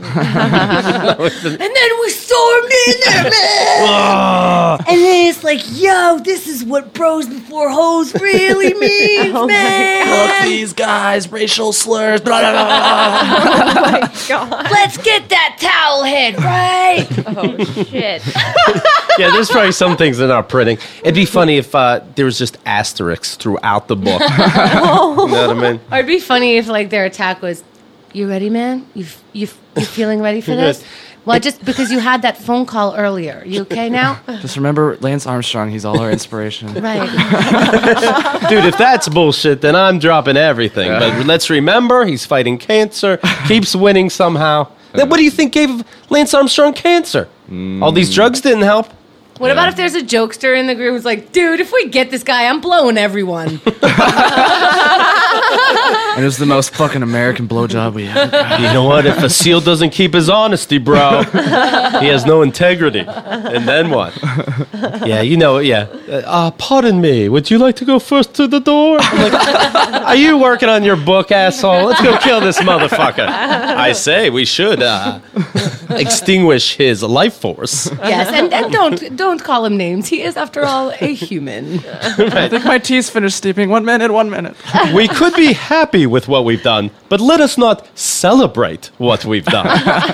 And then we stormed in there, man. And then it's like, yo, this is what bros before hoes really means, Oh my man. Fuck these guys, racial slurs, blah, blah, blah. God. Let's get that towel head, right? Oh, shit. Yeah, there's probably some things they're not printing. It'd be funny if uh, there was just asterisks throughout the book. You know what I mean? Or it'd be funny if like their attack was, "You ready, man? You f- you f- you feeling ready for this?" Well, just because you had that phone call earlier. You okay now? Just remember Lance Armstrong, he's all our inspiration. Right. Dude, if that's bullshit, then I'm dropping everything. But let's remember, he's fighting cancer, keeps winning somehow. Then what do you think gave Lance Armstrong cancer? All these drugs didn't help. What about if there's a jokester in the group who's like, "Dude, if we get this guy, I'm blowing everyone." And it was the most fucking American blowjob we ever got. You know what? If a SEAL doesn't keep his honesty, bro, he has no integrity. And then what? Yeah, you know, yeah. Uh, uh, pardon me, would you like to go first to the door? I'm like, are you working on your book, asshole? Let's go kill this motherfucker. I say we should uh, extinguish his life force. Yes, and, and don't don't call him names. He is, after all, a human. I think my tea's finished steeping. One minute, one minute. We could be happy with what we've done, but let us not celebrate what we've done.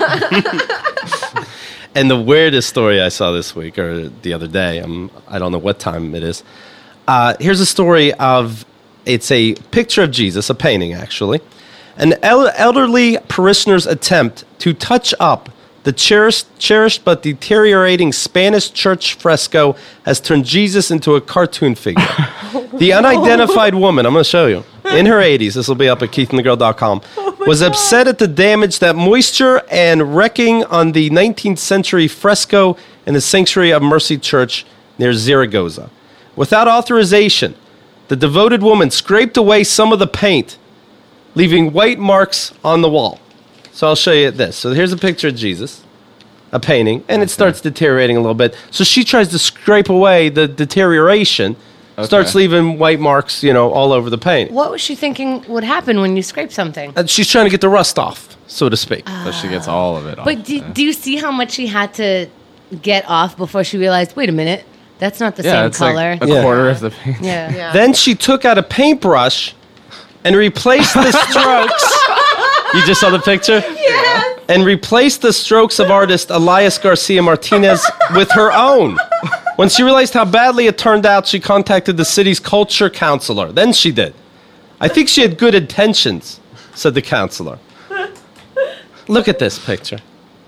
And the weirdest story I saw this week, or the other day, um, I don't know what time it is. Uh, here's a story of, it's a picture of Jesus, a painting actually. An el- elderly parishioner's attempt to touch up the cherished, cherished but deteriorating Spanish church fresco has turned Jesus into a cartoon figure. The unidentified woman, I'm going to show you, in her eighties, this will be up at keith and the girl dot com, was upset at the damage that moisture and wrecking on the nineteenth century fresco in the Sanctuary of Mercy Church near Zaragoza. Without authorization, The devoted woman scraped away some of the paint, leaving white marks on the wall. So I'll show you this. So here's a picture of Jesus, a painting, and it starts deteriorating a little bit. So she tries to scrape away the deterioration, Okay. starts leaving white marks, you know, all over the paint. What was she thinking would happen when you scrape something? And she's trying to get the rust off, so to speak. So she gets all of it off. But do, yeah. do you see how much she had to get off before she realized, wait a minute, that's not the yeah, same it's color? like a Yeah. quarter of the paint. yeah. Yeah. Then she took out a paintbrush and replaced the strokes. You just saw the picture? Yes. And replaced the strokes of artist Elias Garcia Martinez with her own. When she realized how badly it turned out, she contacted the city's culture counselor. Then she did. I think she had good intentions, said the counselor. Look at this picture.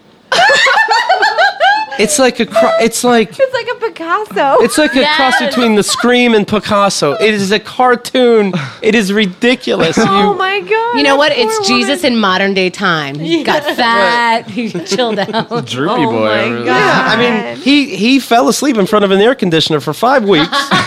It's like a cro- it's like It's like a Picasso. it's like a Yes. cross between the Scream and Picasso. It is a cartoon. It is ridiculous. oh You- my god. You know what? that It's poor Jesus woman. in modern day time. He got fat. He chilled out. Droopy Oh boy. my over there. God. Yeah, I mean, he he fell asleep in front of an air conditioner for five weeks.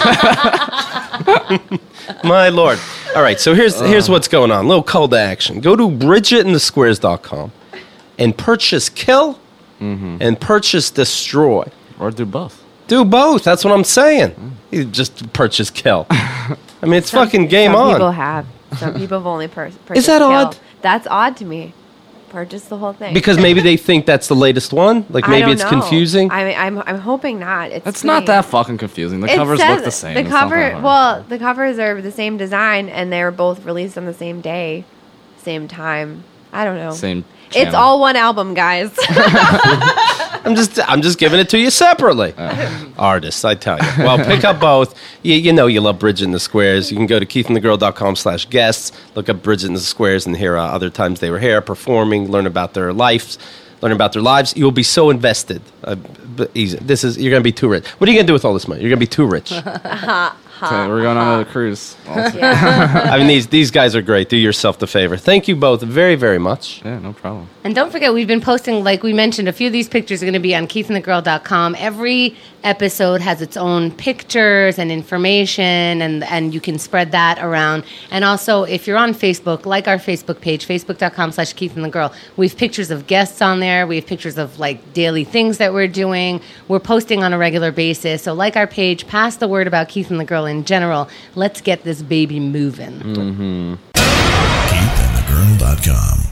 My lord! All right, so here's here's what's going on. Little call to action: go to bridget in the squares dot com and purchase Kill and purchase Destroy. Or do both. Do both. That's what I'm saying. You just purchase Kill. I mean, it's fucking game Some on. people have. Some people have only pur- purchased that Kill. odd? That's odd to me. Purchase the whole thing. Because maybe they think that's the latest one. Like I maybe don't it's know. confusing. I mean, I'm I'm hoping not. It's It's not pretty- that fucking confusing. The It covers says- look the same. The It's not cover, that hard. well, the covers are the same design, and they were both released on the same day, same time. I don't know. Same. It's channel. all one album, guys. I'm just I'm just giving it to you separately. Artists, I tell you. Well, pick up both. You, you know you love Bridget in the Squares. You can go to keith and the girl dot com slash guests, look up Bridget in the Squares, and hear uh, other times they were here performing, learn about their lives, learn about their lives. You'll be so invested. Uh, but easy. This is you're gonna be too rich. What are you gonna do with all this money? You're gonna be too rich. Okay, we're going on a cruise. Also. yeah. I mean, these these guys are great. Do yourself the favor. Thank you both very very much. Yeah, no problem. And don't forget, we've been posting, like we mentioned, a few of these pictures are going to be on keith and the girl dot com. Every episode has its own pictures and information, and, and you can spread that around. And also, if you're on Facebook, like our Facebook page, facebook dot com slash Keith and the Girl. We have pictures of guests on there. We have pictures of, like, daily things that we're doing. We're posting on a regular basis. So like our page, pass the word about Keith and the Girl in general. Let's get this baby moving. keith and the girl dot com